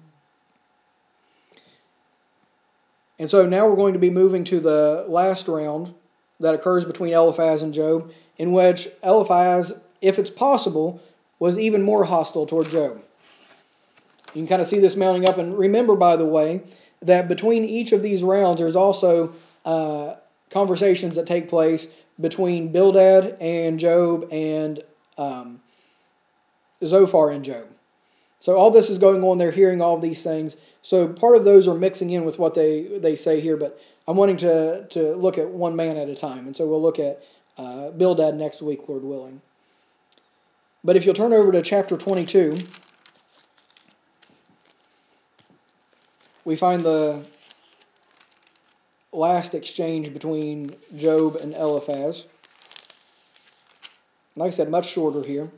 And so now we're going to be moving to the last round that occurs between Eliphaz and Job, in which Eliphaz, if it's possible, was even more hostile toward Job. You can kind of see this mounting up. And remember, by the way, that between each of these rounds, there's also uh, conversations that take place between Bildad and Job and um, Zophar and Job. So all this is going on. They're hearing all of these things. So part of those are mixing in with what they, they say here. But I'm wanting to, to look at one man at a time. And so we'll look at uh, Bildad next week, Lord willing. But if you'll turn over to chapter twenty-two, we find the last exchange between Job and Eliphaz. Like I said, much shorter here.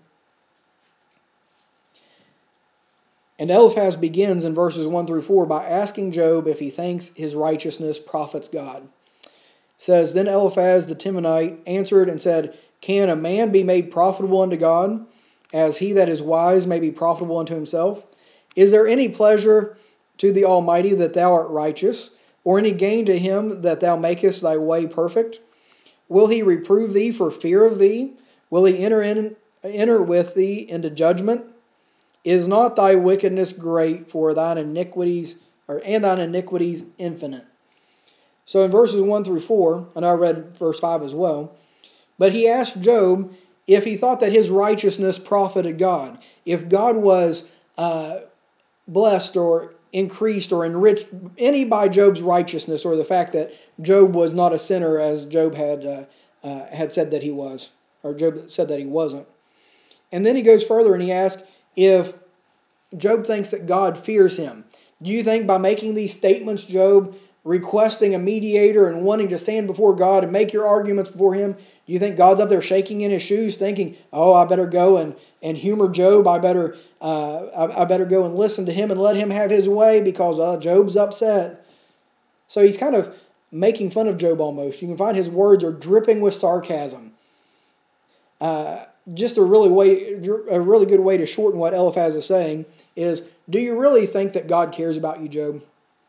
And Eliphaz begins in verses one through four by asking Job if he thinks his righteousness profits God. It says, then Eliphaz the Temanite answered and said, can a man be made profitable unto God, as he that is wise may be profitable unto himself? Is there any pleasure to the Almighty that thou art righteous, or any gain to him that thou makest thy way perfect? Will he reprove thee for fear of thee? Will he enter in, enter with thee into judgment? Is not thy wickedness great, for thine iniquities, or and thine iniquities infinite? So in verses one through four, and I read verse five as well, but he asked Job if he thought that his righteousness profited God, if God was uh, blessed or increased or enriched any by Job's righteousness, or the fact that Job was not a sinner as Job had uh, uh, had said that he was, or Job said that he wasn't. And then he goes further and he asks if Job thinks that God fears him. Do you think by making these statements, Job, requesting a mediator and wanting to stand before God and make your arguments before him, do you think God's up there shaking in his shoes thinking, oh, I better go and, and humor Job, I better uh, I, I better go and listen to him and let him have his way because uh, Job's upset? So he's kind of making fun of Job almost. You can find his words are dripping with sarcasm. Uh, just a really way, a really good way to shorten what Eliphaz is saying is, do you really think that God cares about you, Job?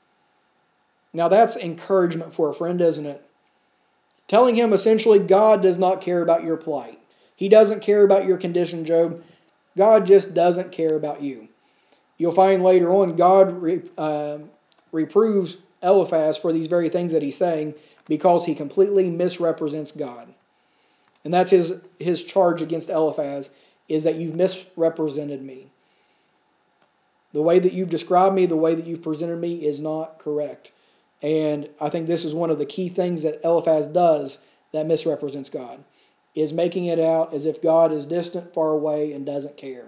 Now that's encouragement for a friend, isn't it? Telling him essentially God does not care about your plight. He doesn't care about your condition, Job. God just doesn't care about you. You'll find later on God re, uh, reproves Eliphaz for these very things that he's saying because he completely misrepresents God. And that's his, his charge against Eliphaz, is that you've misrepresented me. The way that you've described me, the way that you've presented me is not correct. And I think this is one of the key things that Eliphaz does that misrepresents God, is making it out as if God is distant, far away, and doesn't care.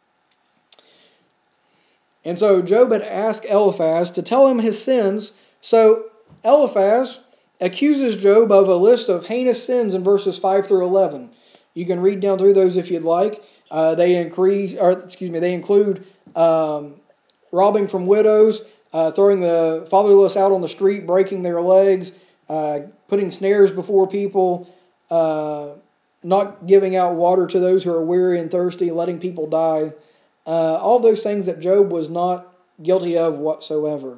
And so Job had asked Eliphaz to tell him his sins. So Eliphaz accuses Job of a list of heinous sins in verses five through eleven. You can read down through those if you'd like. Uh, they increase, or excuse me, they include um, robbing from widows, uh, throwing the fatherless out on the street, breaking their legs, uh, putting snares before people, uh, not giving out water to those who are weary and thirsty, letting people die. Uh, all those things that Job was not guilty of whatsoever.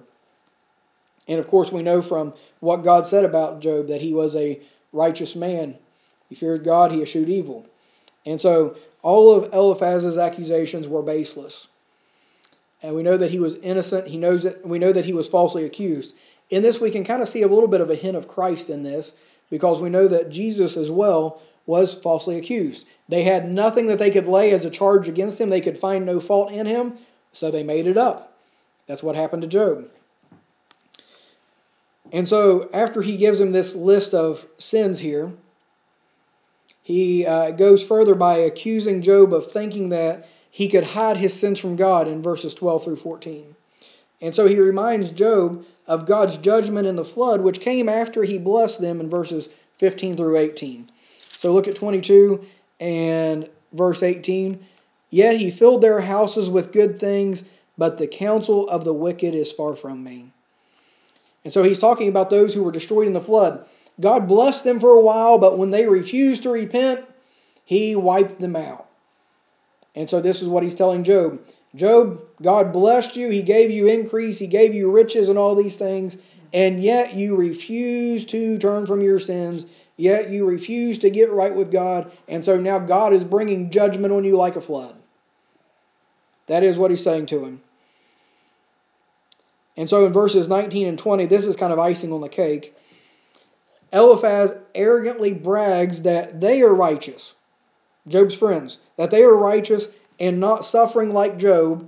And of course we know from what God said about Job that he was a righteous man. He feared God, he eschewed evil. And so all of Eliphaz's accusations were baseless. And we know that he was innocent. He knows that we know that he was falsely accused. In this, we can kind of see a little bit of a hint of Christ in this, because we know that Jesus as well was falsely accused. They had nothing that they could lay as a charge against him. They could find no fault in him, so they made it up. That's what happened to Job. And so after he gives him this list of sins here, he uh, goes further by accusing Job of thinking that he could hide his sins from God in verses twelve through fourteen. And so he reminds Job of God's judgment in the flood, which came after he blessed them in verses fifteen through eighteen. So look at twenty-two and verse eighteen. Yet he filled their houses with good things, but the counsel of the wicked is far from me. And so he's talking about those who were destroyed in the flood. God blessed them for a while, but when they refused to repent, he wiped them out. And so this is what he's telling Job. Job, God blessed you. He gave you increase. He gave you riches and all these things. And yet you refuse to turn from your sins. Yet you refuse to get right with God. And so now God is bringing judgment on you like a flood. That is what he's saying to him. And so in verses nineteen and twenty, this is kind of icing on the cake. Eliphaz arrogantly brags that they are righteous, Job's friends, that they are righteous and not suffering like Job.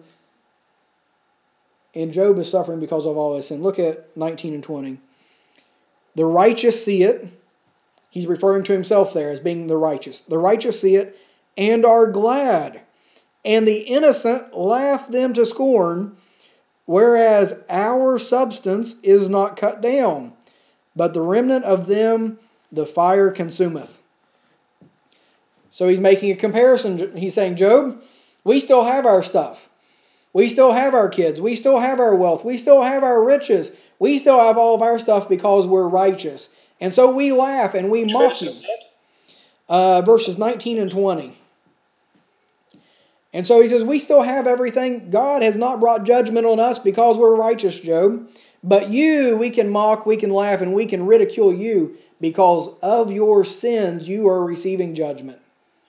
And Job is suffering because of all his sin. Look at nineteen and twenty. The righteous see it. He's referring to himself there as being the righteous. The righteous see it and are glad. And the innocent laugh them to scorn, whereas our substance is not cut down, but the remnant of them the fire consumeth. So he's making a comparison. He's saying, Job, we still have our stuff. We still have our kids. We still have our wealth. We still have our riches. We still have all of our stuff because we're righteous. And so we laugh and we mock you. Uh, verses nineteen and twenty. And so he says, we still have everything. God has not brought judgment on us because we're righteous, Job. But you, we can mock, we can laugh, and we can ridicule you because of your sins you are receiving judgment.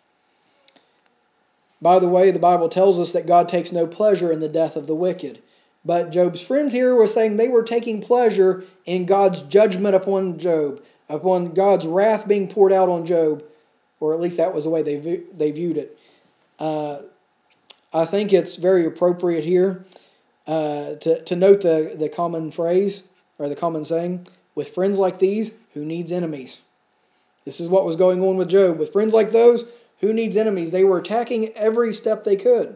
By the way, the Bible tells us that God takes no pleasure in the death of the wicked. But Job's friends here were saying they were taking pleasure in God's judgment upon Job, upon God's wrath being poured out on Job, or at least that was the way they they viewed it. Uh, I think it's very appropriate here uh, to, to note the, the common phrase, or the common saying, with friends like these, who needs enemies? This is what was going on with Job. With friends like those, who needs enemies? They were attacking every step they could.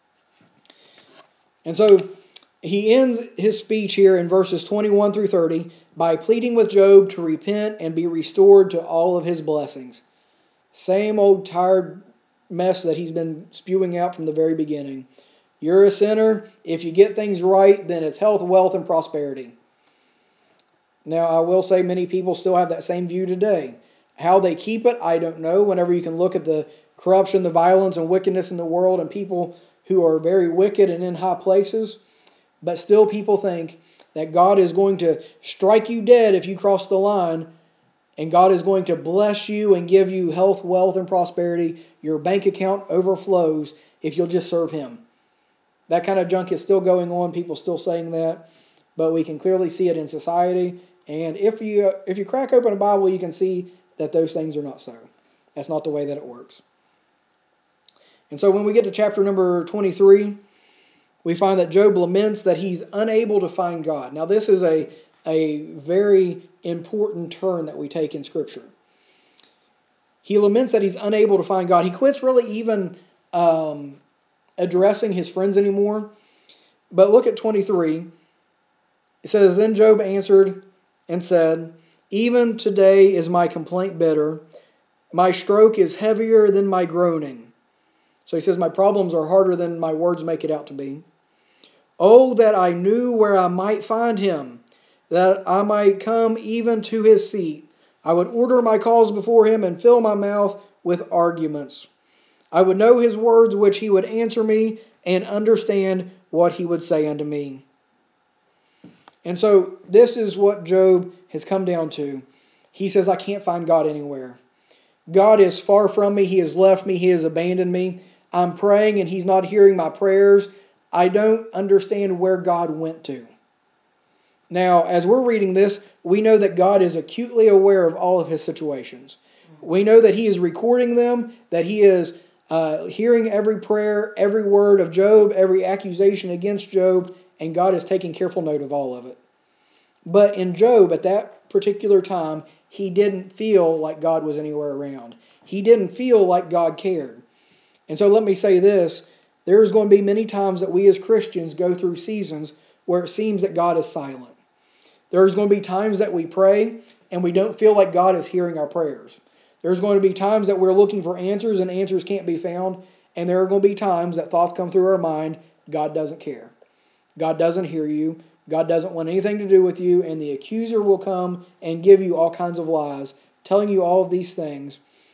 And so he ends his speech here in verses twenty-one through thirty by pleading with Job to repent and be restored to all of his blessings. Same old tired mess that he's been spewing out from the very beginning. You're a sinner. If you get things right, then it's health, wealth, and prosperity. Now, I will say many people still have that same view today. How they keep it, I don't know. Whenever you can look at the corruption, the violence, and wickedness in the world, and people who are very wicked and in high places, but still people think that God is going to strike you dead if you cross the line, and God is going to bless you and give you health, wealth, and prosperity. Your bank account overflows if you'll just serve Him. That kind of junk is still going on. People still saying that. But we can clearly see it in society. And if you if you crack open a Bible, you can see that those things are not so. That's not the way that it works. And so when we get to chapter number twenty-three, we find that Job laments that he's unable to find God. Now this is a, a very important turn that we take in Scripture. He laments that he's unable to find God. He quits really even um, addressing his friends anymore. But look at twenty-three. It says, Then Job answered and said, Even today is my complaint bitter. My stroke is heavier than my groaning. So he says, my problems are harder than my words make it out to be. Oh, that I knew where I might find him, that I might come even to his seat. I would order my cause before him and fill my mouth with arguments. I would know his words which he would answer me and understand what he would say unto me. And so this is what Job has come down to. He says, I can't find God anywhere. God is far from me. He has left me. He has abandoned me. I'm praying and He's not hearing my prayers. I don't understand where God went to. Now, as we're reading this, we know that God is acutely aware of all of His situations. We know that He is recording them, that He is uh, hearing every prayer, every word of Job, every accusation against Job, and God is taking careful note of all of it. But in Job, at that particular time, he didn't feel like God was anywhere around. He didn't feel like God cared. And so let me say this, there's going to be many times that we as Christians go through seasons where it seems that God is silent. There's going to be times that we pray and we don't feel like God is hearing our prayers. There's going to be times that we're looking for answers and answers can't be found. And there are going to be times that thoughts come through our mind, God doesn't care. God doesn't hear you. God doesn't want anything to do with you. And the accuser will come and give you all kinds of lies, telling you all of these things.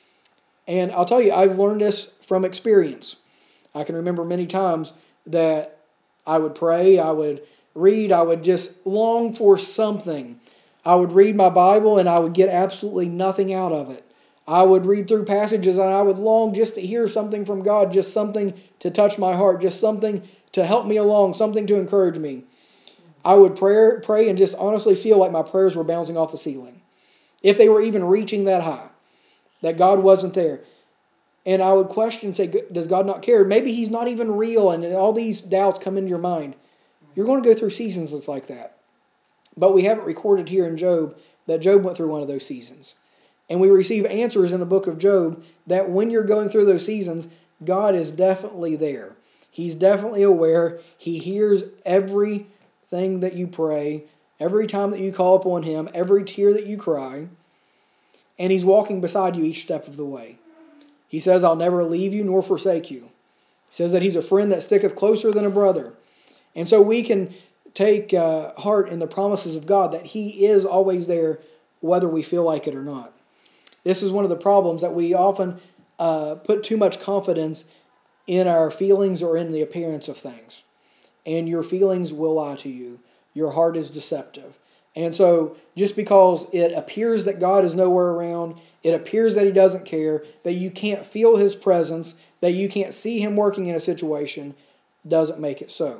And I'll tell you, I've learned this from experience. I can remember many times that I would pray, I would read, I would just long for something. I would read my Bible and I would get absolutely nothing out of it. I would read through passages and I would long just to hear something from God, just something to touch my heart, just something to help me along, something to encourage me. I would pray, pray and just honestly feel like my prayers were bouncing off the ceiling. If they were even reaching that high, that God wasn't there. And I would question and say, does God not care? Maybe He's not even real, and all these doubts come into your mind. You're going to go through seasons that's like that. But we have it recorded here in Job that Job went through one of those seasons. And we receive answers in the book of Job that when you're going through those seasons, God is definitely there. He's definitely aware. He hears everything that you pray, every time that you call upon Him, every tear that you cry. And He's walking beside you each step of the way. He says, I'll never leave you nor forsake you. He says that He's a friend that sticketh closer than a brother. And so we can take uh, heart in the promises of God that He is always there whether we feel like it or not. This is one of the problems that we often uh, put too much confidence in our feelings or in the appearance of things. And your feelings will lie to you. Your heart is deceptive. And so just because it appears that God is nowhere around, it appears that He doesn't care, that you can't feel His presence, that you can't see Him working in a situation, doesn't make it so.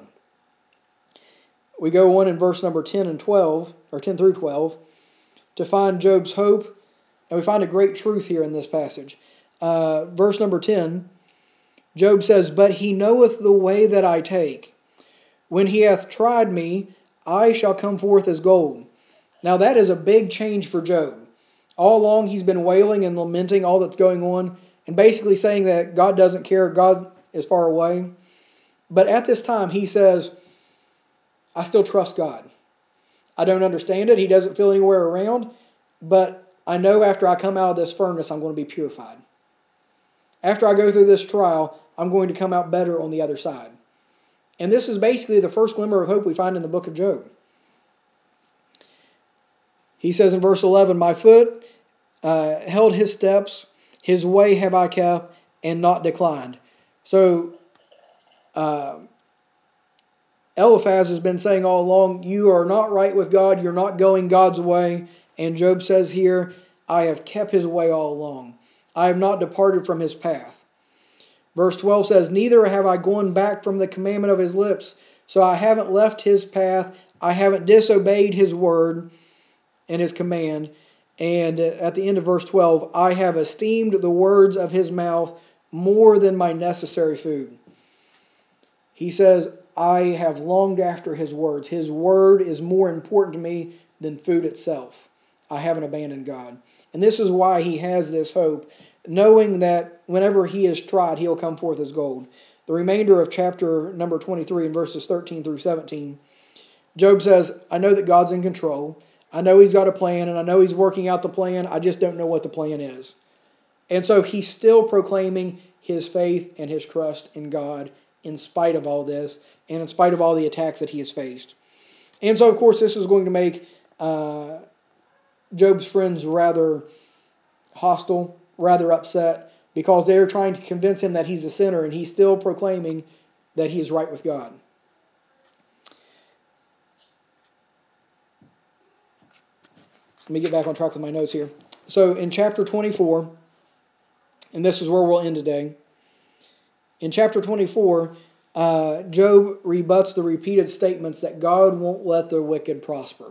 We go on in verse number ten and twelve, or ten through twelve, to find Job's hope. And we find a great truth here in this passage. Uh, verse number ten, Job says, But He knoweth the way that I take. When He hath tried me, I shall come forth as gold. Now that is a big change for Job. All along he's been wailing and lamenting all that's going on, and basically saying that God doesn't care, God is far away. But at this time he says, I still trust God. I don't understand it. He doesn't feel anywhere around, but I know after I come out of this furnace, I'm going to be purified. After I go through this trial, I'm going to come out better on the other side. And this is basically the first glimmer of hope we find in the book of Job. He says in verse eleven, My foot uh, held His steps, His way have I kept, and not declined. So uh, Eliphaz has been saying all along, you are not right with God, you're not going God's way. And Job says here, I have kept His way all along. I have not departed from His path. Verse twelve says, Neither have I gone back from the commandment of His lips. So I haven't left His path. I haven't disobeyed His word and His command. And at the end of verse twelve, I have esteemed the words of His mouth more than my necessary food. He says, I have longed after His words. His word is more important to me than food itself. I haven't abandoned God. And this is why he has this hope, knowing that whenever he is tried, he'll come forth as gold. The remainder of chapter number twenty-three, in verses thirteen through seventeen, Job says, I know that God's in control. I know He's got a plan, and I know He's working out the plan. I just don't know what the plan is. And so he's still proclaiming his faith and his trust in God in spite of all this, and in spite of all the attacks that he has faced. And so, of course, this is going to make uh, Job's friends rather hostile, rather upset, because they're trying to convince him that he's a sinner, and he's still proclaiming that he is right with God. Let me get back on track with my notes here. So in chapter twenty-four, and this is where we'll end today. In chapter twenty-four, uh, Job rebuts the repeated statements that God won't let the wicked prosper.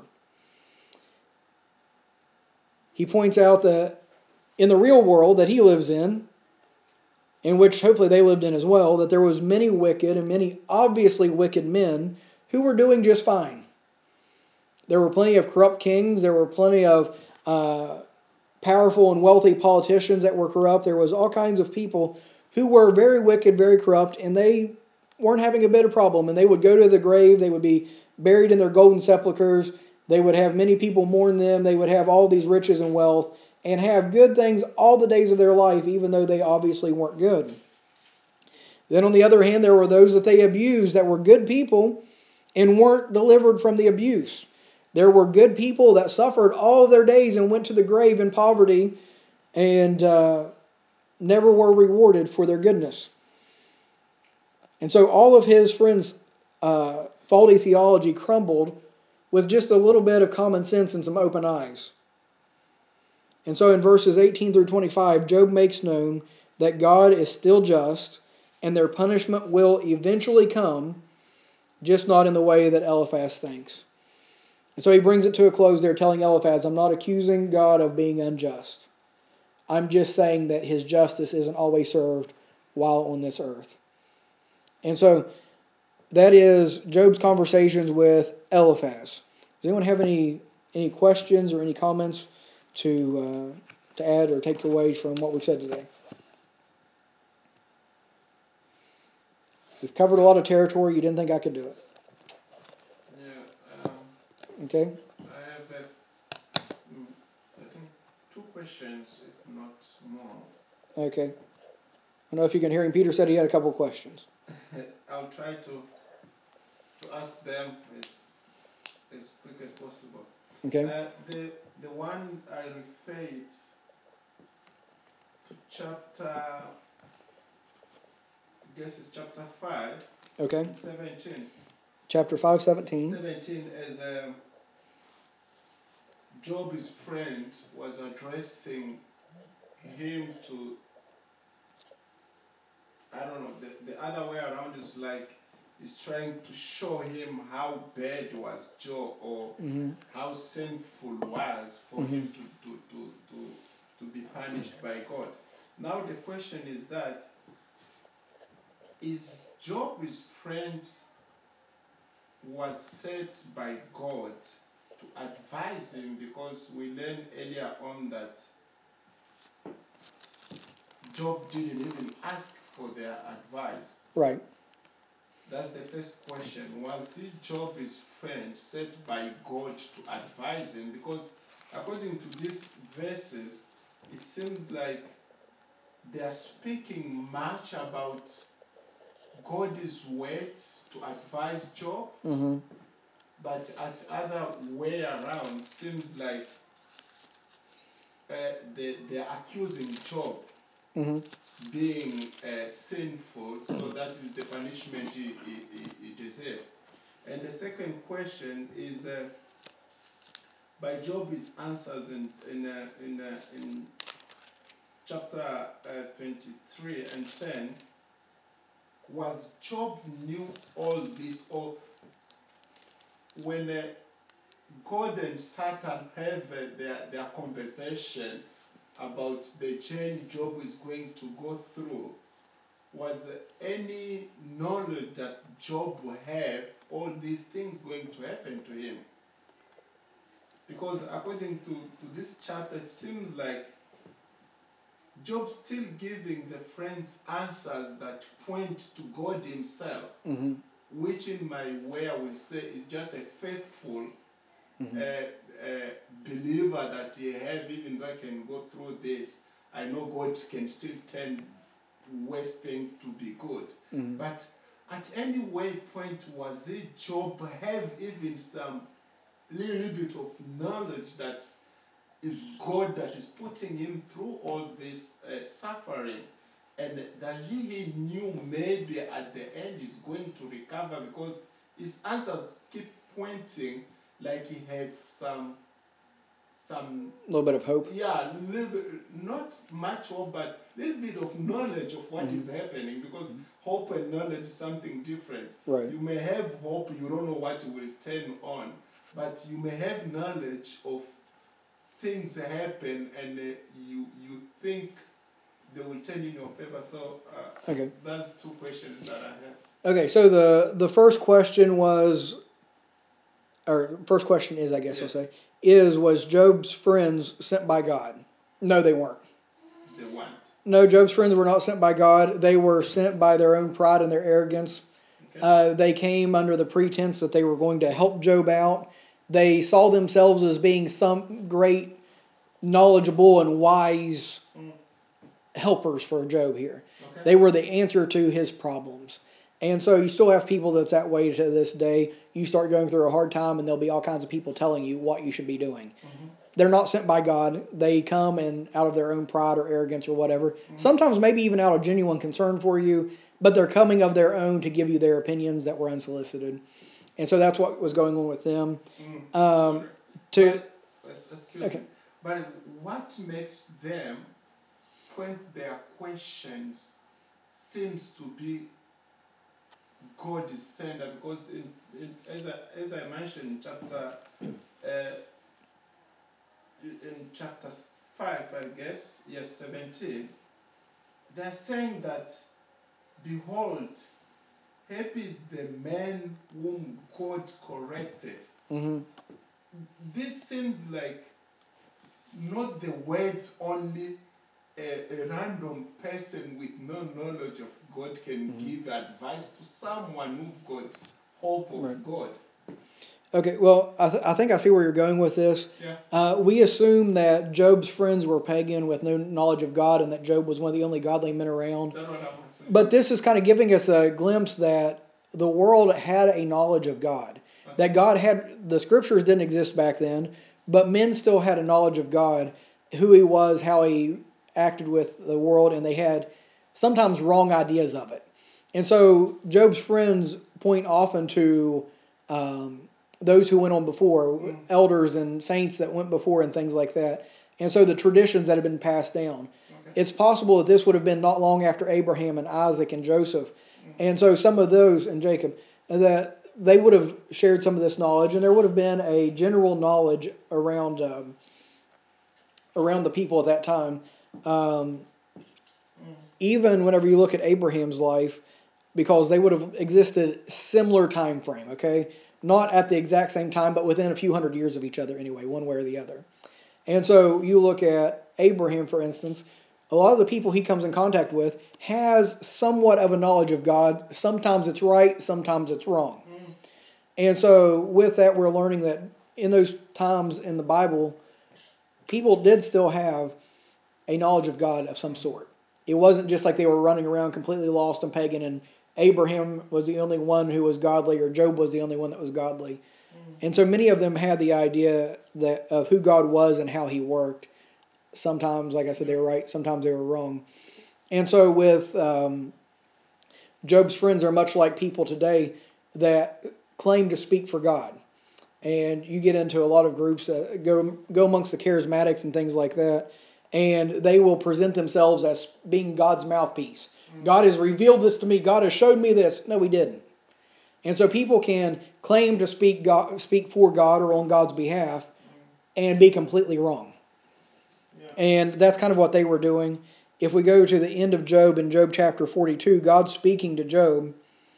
He points out that in the real world that he lives in, in which hopefully they lived in as well, that there was many wicked and many obviously wicked men who were doing just fine. There were plenty of corrupt kings. There were plenty of uh, powerful and wealthy politicians that were corrupt. There was all kinds of people who were very wicked, very corrupt, and they weren't having a bit of problem. And they would go to the grave. They would be buried in their golden sepulchres. They would have many people mourn them. They would have all these riches and wealth and have good things all the days of their life, even though they obviously weren't good. Then on the other hand, there were those that they abused that were good people and weren't delivered from the abuse. There were good people that suffered all of their days and went to the grave in poverty and uh, never were rewarded for their goodness. And so all of his friends' uh, faulty theology crumbled with just a little bit of common sense and some open eyes. And so in verses eighteen through twenty-five, Job makes known that God is still just and their punishment will eventually come, just not in the way that Eliphaz thinks. And so he brings it to a close there, telling Eliphaz, I'm not accusing God of being unjust. I'm just saying that his justice isn't always served while on this earth. And so that is Job's conversations with Eliphaz. Does anyone have any any questions or any comments to uh, to add or take away from what we've said today? We've covered a lot of territory. You didn't think I could do it.
Yeah. Um,
okay.
I have, uh, I think, two questions, if not more.
Okay. I don't know if you can hear him. Peter said he had a couple of questions.
I'll try to to ask them as as quick as possible.
Okay.
Uh, the the one I referred to chapter, I guess it's chapter five.
Okay.
Seventeen.
Chapter five, seventeen.
Seventeen, as um, Job's friend was addressing him to, I don't know, the, the other way around is like he's trying to show him how bad was Job, or
mm-hmm.
how sinful was for mm-hmm. him to, to, to, to, to be punished by God. Now the question is that, is Job's friend was set by God to advise him, because we learned earlier on that Job didn't even ask for their advice.
Right.
That's the first question. Was he Job's friend set by God to advise him? Because according to these verses, it seems like they are speaking much about God's word to advise Job,
mm-hmm.
but at other way around, seems like uh, they, they're accusing Job
mm-hmm.
being uh, sinful, so that is the punishment he, he, he deserves. And the second question is, uh, by Job's answers in in uh, in, uh, in chapter uh, twenty-three and ten, was Job knew all this, or when uh, God and Satan have uh, their their conversation about the journey Job is going to go through, was any knowledge that Job will have all these things going to happen to him? Because according to, to this chapter, it seems like Job still giving the friends answers that point to God himself,
mm-hmm.
which in my way I will say is just a faithful mm-hmm. uh, uh, believer that he have. Even though I can go through this, I know God can still turn worst thing to be good.
Mm-hmm.
But at any way point, was it Job have even some little bit of knowledge that is God that is putting him through all this uh, suffering, and that he, he knew maybe at the end he's going to recover, because his answers keep pointing like he have some some
a little bit of hope.
Yeah, little bit, not much hope, but little bit of knowledge of what
Mhm.
is happening, because hope and knowledge is something different.
Right.
You may have hope, you don't know what will turn on, but you may have knowledge of things happen, and uh, you you think they will turn in your favor. So uh,
Okay.
that's two questions that I have.
Okay, so the the first question was, or first question is, I guess
Yes.
we'll say, is was Job's friends sent by God? No, they weren't.
They want.
No, Job's friends were not sent by God. They were sent by their own pride and their arrogance.
Okay.
Uh, they came under the pretense that they were going to help Job out. They saw themselves as being some great, knowledgeable, and wise
Mm.
helpers for Job here.
Okay.
They were the answer to his problems. And so you still have people that's that way to this day. You start going through a hard time and there'll be all kinds of people telling you what you should be doing.
Mm-hmm.
They're not sent by God. They come and out of their own pride or arrogance or whatever.
Mm-hmm.
Sometimes maybe even out of genuine concern for you, but they're coming of their own to give you their opinions that were unsolicited. And so that's what was going on with them.
Mm.
Um,
Sorry.
to
But, excuse
okay.
me. But what makes them point their questions seems to be God is sender, because in, in, as, I, as I mentioned in chapter uh, in chapter five, I guess, yes, seventeen, they're saying that, behold, happy is the man whom God corrected.
Mm-hmm.
This seems like not the words only a, a random person with no knowledge of God can
Mm-hmm.
give advice to someone who've got hope of
Right.
God.
Okay, well, I, th- I think I see where you're going with this.
Yeah.
Uh, we assume that Job's friends were pagan with no knowledge of God and that Job was one of the only godly men around.
That's what I'm saying.
But this is kind of giving us a glimpse that the world had a knowledge of God.
Okay.
That God had, the scriptures didn't exist back then, but men still had a knowledge of God, who he was, how he acted with the world, and they had sometimes wrong ideas of it. And so Job's friends point often to um, those who went on before,
Mm.
elders and saints that went before and things like that. And so the traditions that have been passed down.
Okay.
It's possible that this would have been not long after Abraham and Isaac and Joseph.
Mm.
And so some of those, and Jacob, that they would have shared some of this knowledge, and there would have been a general knowledge around um, around the people at that time. Um,
Mm.
even whenever you look at Abraham's life, because they would have existed similar time frame, okay? Not at the exact same time, but within a few hundred years of each other anyway, one way or the other. And so you look at Abraham, for instance, a lot of the people he comes in contact with has somewhat of a knowledge of God. Sometimes it's right, sometimes it's wrong.
Mm.
And so with that, we're learning that in those times in the Bible, people did still have a knowledge of God of some sort. It wasn't just like they were running around completely lost and pagan, and Abraham was the only one who was godly, or Job was the only one that was godly.
Mm.
And so many of them had the idea that of who God was and how he worked. Sometimes, like I said, they were right. Sometimes they were wrong. And so with um, Job's friends are much like people today that claim to speak for God. And you get into a lot of groups that go go amongst the charismatics and things like that, and they will present themselves as being God's mouthpiece.
Mm.
God has revealed this to me. God has showed me this. No, he didn't. And so people can claim to speak God, speak for God or on God's behalf, and be completely wrong.
Yeah.
And that's kind of what they were doing. If we go to the end of Job in Job chapter forty-two, God's speaking to Job,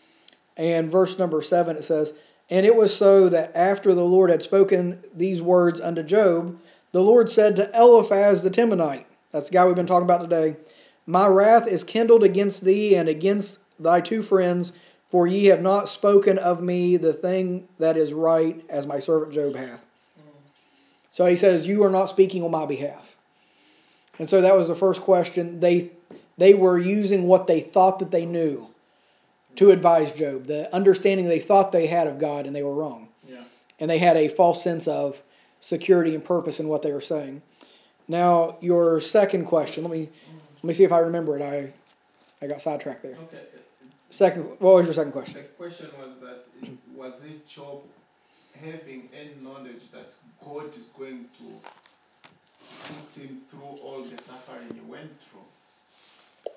and verse number seven it says, "And it was so that after the Lord had spoken these words unto Job, the Lord said to Eliphaz the Temanite," that's the guy we've been talking about today, "My wrath is kindled against thee and against thy two friends, for ye have not spoken of me the thing that is right, as my servant Job hath."
Mm.
So he says, you are not speaking on my behalf. And so that was the first question. They they were using what they thought that they knew to advise Job, the understanding they thought they had of God, and they were wrong.
Yeah.
And they had a false sense of security and purpose in what they were saying. Now, your second question, let me
Mm.
let me see if I remember it. I I got sidetracked there.
Okay.
Second, what was your second question?
The question was that it, was it Job having any knowledge that God is going to put him through all the suffering he went through?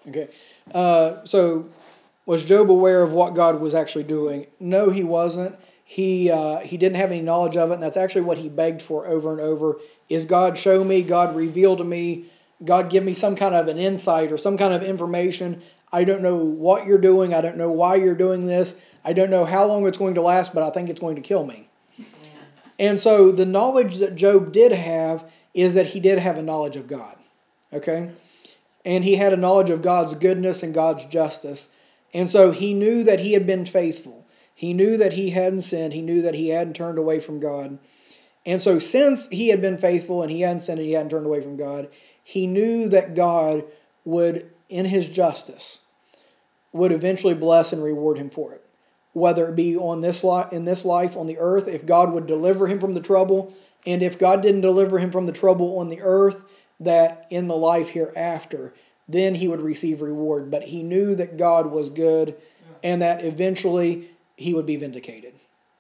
Okay. Uh, so was Job aware of what God was actually doing? No, he wasn't. He uh, he didn't have any knowledge of it, and that's actually what he begged for over and over. Is God show me? God reveal to me? God give me some kind of an insight or some kind of information. I don't know what you're doing. I don't know why you're doing this. I don't know how long it's going to last, but I think it's going to kill me. And so the knowledge that Job did have is that he did have a knowledge of God. Okay? And he had a knowledge of God's goodness and God's justice. And so he knew that he had been faithful. He knew that he hadn't sinned. He knew that he hadn't turned away from God. And so since he had been faithful and he hadn't sinned and he hadn't turned away from God, he knew that God would, in his justice, would eventually bless and reward him for it. Whether it be on this li- in this life on the earth, if God would deliver him from the trouble, and if God didn't deliver him from the trouble on the earth, that in the life hereafter, then he would receive reward. But he knew that God was good and that eventually he would be vindicated.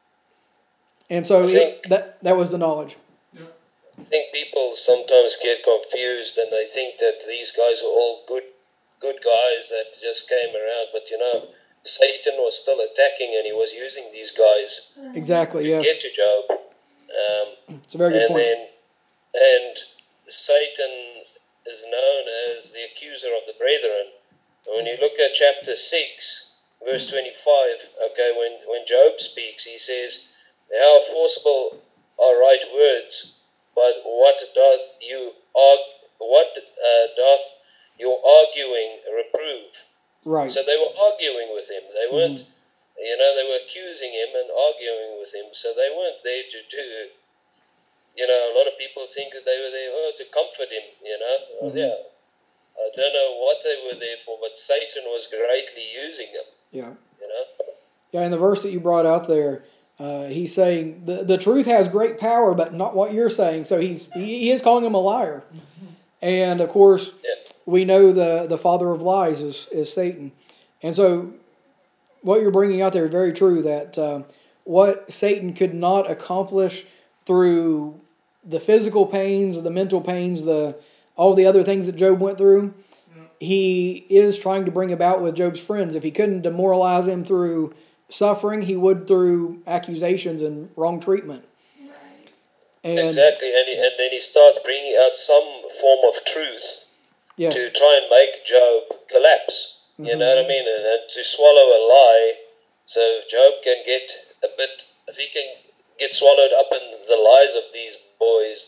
And so it, that that was the knowledge.
I think people sometimes get confused and they think that these guys were all good good guys that just came around. But you know, Satan was still attacking and he was using these guys
Exactly,
to
yes.
get to Job. Um,
it's a very good
and
point.
Then, and Satan is known as the accuser of the brethren. When you look at chapter six, verse twenty-five, okay, when, when Job speaks, he says, how forcible are right words, but what doth you argue, what uh, doth your arguing reprove?
Right.
So they were arguing with him. They weren't,
mm-hmm.
you know, they were accusing him and arguing with him. So they weren't there to do, you know, a lot of people think that they were there oh, to comfort him, you know.
Mm-hmm.
Yeah. I don't know what they were there for, but Satan was greatly using them.
Yeah.
You know?
Yeah, in the verse that you brought out there, uh, he's saying the, the truth has great power, but not what you're saying. So he's he, he is calling him a liar. And of course,
yeah.
we know the, the father of lies is, is Satan. And so what you're bringing out there is very true, that uh, what Satan could not accomplish through the physical pains, the mental pains, the all the other things that Job went through, yeah. he is trying to bring about with Job's friends. If he couldn't demoralize him through suffering, he would through accusations and wrong treatment.
Right. And exactly, and, he, and then he starts bringing out some form of truth yes. to try and make Job collapse. You mm-hmm. know what I mean? And, and to swallow a lie, so Job can get a bit, if he can get swallowed up in the lies of these boys,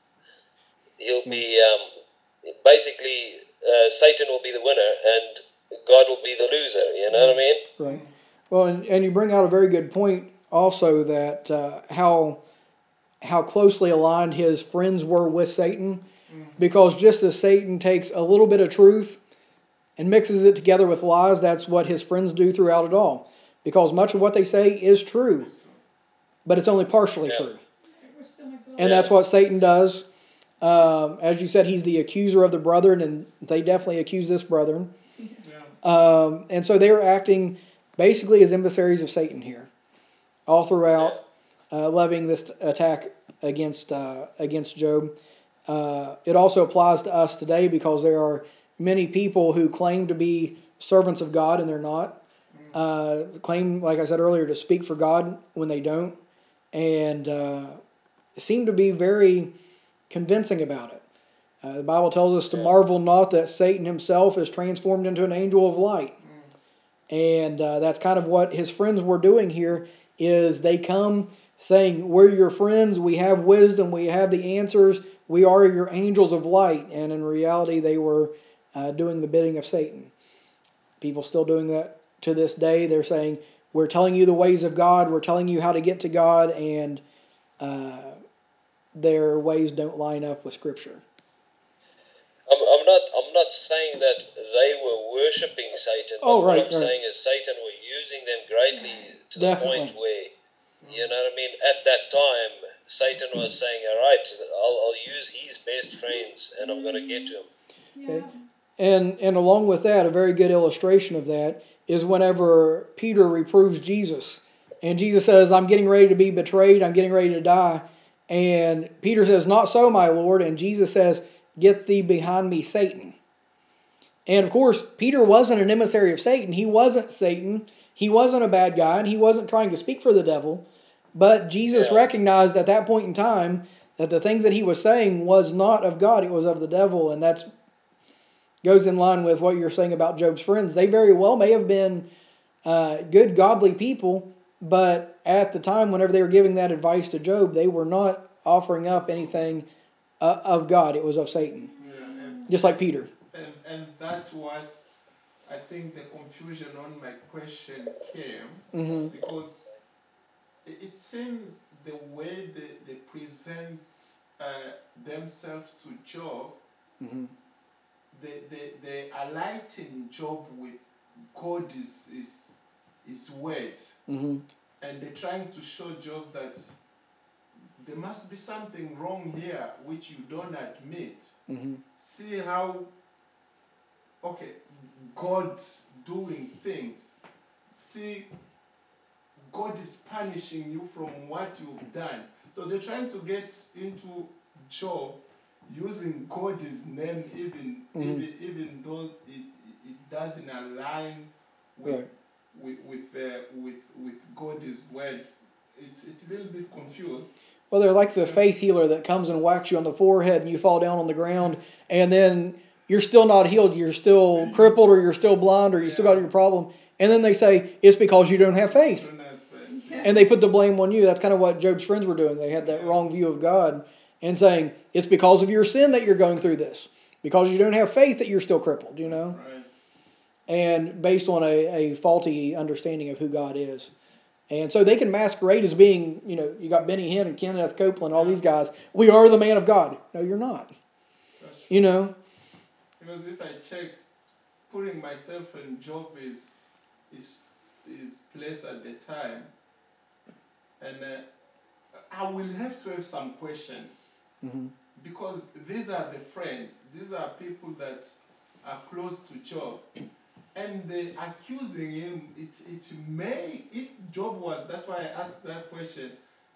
he'll mm-hmm. be, um, basically, uh, Satan will be the winner and God will be the loser. You know mm-hmm. what I mean?
Right. Well, and, and you bring out a very good point also, that uh, how how closely aligned his friends were with Satan, mm. because just as Satan takes a little bit of truth and mixes it together with lies, that's what his friends do throughout it all. Because much of what they say is true, but it's only partially yeah. true. And that's what Satan does. Um, as you said, he's the accuser of the brethren, and they definitely accuse this brethren. Yeah. Um, and so they're acting basically as emissaries of Satan here, all throughout, uh, levying this attack against uh, against Job. Uh, it also applies to us today, because there are many people who claim to be servants of God and they're not. Uh, claim, like I said earlier, to speak for God when they don't, and uh, seem to be very convincing about it. Uh, the Bible tells us to marvel not that Satan himself is transformed into an angel of light. And uh, that's kind of what his friends were doing here, is they come saying, we're your friends, we have wisdom, we have the answers, we are your angels of light. And in reality, they were uh, doing the bidding of Satan. People still doing that to this day. They're saying, we're telling you the ways of God, we're telling you how to get to God, and uh, their ways don't line up with Scripture.
I'm, I'm not. I'm not saying that they were worshipping Satan.
Oh,
but
right.
What I'm
right.
saying is Satan were using them greatly to
Definitely.
the point where, you know what I mean. At that time, Satan was saying, "All right, I'll, I'll use his best friends, and I'm going to get to him."
Okay. And and along with that, a very good illustration of that is whenever Peter reproves Jesus, and Jesus says, "I'm getting ready to be betrayed. I'm getting ready to die," and Peter says, "Not so, my Lord," and Jesus says, "Get thee behind me, Satan." And of course, Peter wasn't an emissary of Satan. He wasn't Satan. He wasn't a bad guy, and he wasn't trying to speak for the devil. But Jesus
Yeah.
recognized at that point in time that the things that he was saying was not of God, it was of the devil. And that goes in line with what you're saying about Job's friends. They very well may have been uh, good, godly people, but at the time, whenever they were giving that advice to Job, they were not offering up anything uh, of God. It was of Satan.
Yeah, and,
just like Peter.
And, and that was, I think, the confusion on my question came,
mm-hmm.
because it, it seems the way they, they present uh, themselves to Job,
mm-hmm.
they, they, they are lighting Job with God is, is, is words.
Mm-hmm.
And they're trying to show Job that there must be something wrong here which you don't admit.
Mm-hmm.
See how, okay, God's doing things. See, God is punishing you from what you've done. So they're trying to get into Job using God's name, even mm-hmm. even even though it, it doesn't align with
right.
with with, uh, with with God's word. It's it's a little bit confused.
Well, they're like the faith healer that comes and whacks you on the forehead and you fall down on the ground, and then you're still not healed. You're still crippled, or you're still blind, or you yeah. still got your problem. And then they say, it's because you don't have faith.
Don't have faith. Yeah.
And they put the blame on you. That's kind of what Job's friends were doing. They had that yeah. wrong view of God and saying, it's because of your sin that you're going through this. Because you don't have faith that you're still crippled, you know?
Right.
And based on a, a faulty understanding of who God is. And so they can masquerade as being, you know, you got Benny Hinn and Kenneth Copeland, all these guys. We are the man of God. No, you're not.
That's true.
You know?
Because if I check, putting myself in Job is is is place at the time, and uh, I will have to have some questions,
mm-hmm.
because these are the friends, these are people that are close to Job, and they accusing him. It it may, if Job was, that's why I asked that question.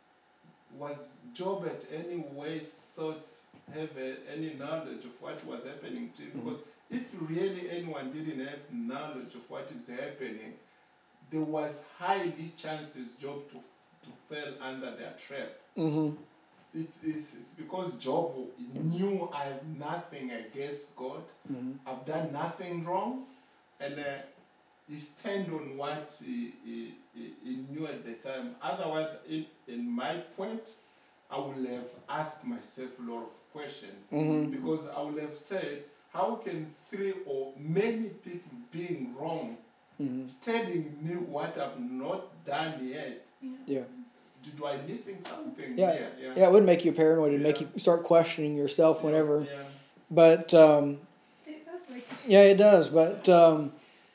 Was Job at any way thought have a, any knowledge of what was happening to him? Mm-hmm. Because if really anyone didn't have knowledge of what is happening, there was highly chances Job to to fall under their trap.
Mm-hmm.
It's, it's it's because Job knew I have nothing against God.
Mm-hmm.
I've done nothing wrong, and uh, he stand on what he, he, he knew at the time. Otherwise, in, in my point, I would have asked myself a lot of questions,
mm-hmm.
because I would have said, how can three or many people being wrong, mm-hmm. telling me what I've not done yet?
Yeah.
Do I missing something?
Yeah.
Yeah, yeah.
Yeah, it would make you paranoid and
yeah.
make you start questioning yourself
Yes,
whenever.
Yeah.
But um,
it does make
yeah, it does. But um,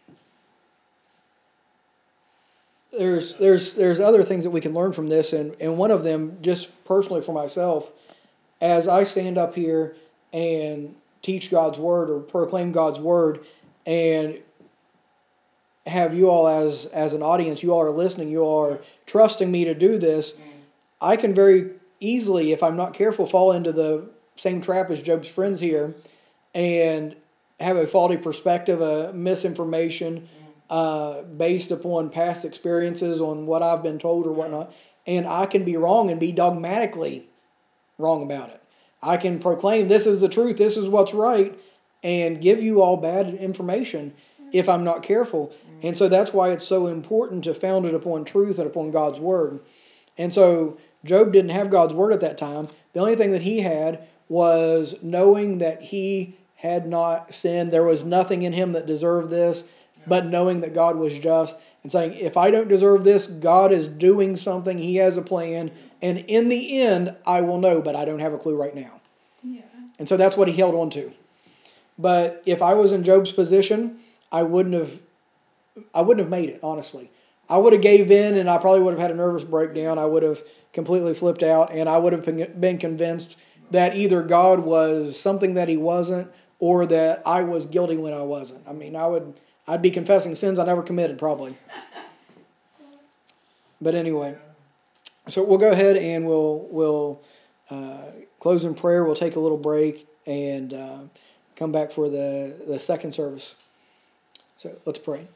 there's there's there's other things that we can learn from this, and, and one of them, just personally for myself, as I stand up here and teach God's word or proclaim God's word, and have you all as as an audience, you all are listening, you all are trusting me to do this, mm. I can very easily, if I'm not careful, fall into the same trap as Job's friends here and have a faulty perspective, a misinformation, mm. uh, based upon past experiences on what I've been told or whatnot, and I can be wrong and be dogmatically wrong about it. I can proclaim this is the truth, this is what's right, and give you all bad information if I'm not careful. Mm-hmm. And so that's why it's so important to found it upon truth and upon God's word. And so Job didn't have God's word at that time. The only thing that he had was knowing that he had not sinned. There was nothing in him that deserved this, yeah. but knowing that God was just and saying, if I don't deserve this, God is doing something. He has a plan. And in the end, I will know, but I don't have a clue right now.
Yeah.
And so that's what he held on to. But if I was in Job's position, I wouldn't have I wouldn't have made it, honestly. I would have gave in, and I probably would have had a nervous breakdown. I would have completely flipped out, and I would have been convinced that either God was something that he wasn't, or that I was guilty when I wasn't. I mean, I would I'd be confessing sins I never committed, probably. But anyway, so we'll go ahead and we'll we'll uh, close in prayer. We'll take a little break, and uh, come back for the, the second service. So let's pray.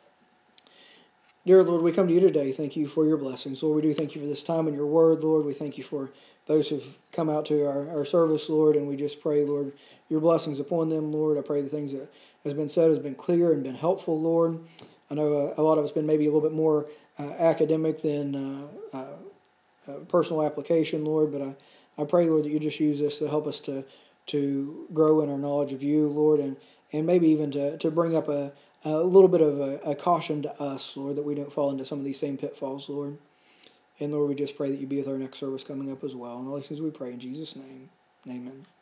Dear Lord, we come to you today. Thank you for your blessings. Lord, we do thank you for this time in your word, Lord. We thank you for those who've come out to our, our service, Lord, and we just pray, Lord, your blessings upon them, Lord. I pray the things that has been said has been clear and been helpful, Lord. I know uh, a lot of it's been maybe a little bit more uh, academic than uh, uh, uh, personal application, Lord, but I, I pray, Lord, that you just use this to help us to to grow in our knowledge of you, Lord, and, and maybe even to, to bring up a A little bit of a, a caution to us, Lord, that we don't fall into some of these same pitfalls, Lord. And Lord, we just pray that you be with our next service coming up as well. And all these things we pray in Jesus' name. Amen.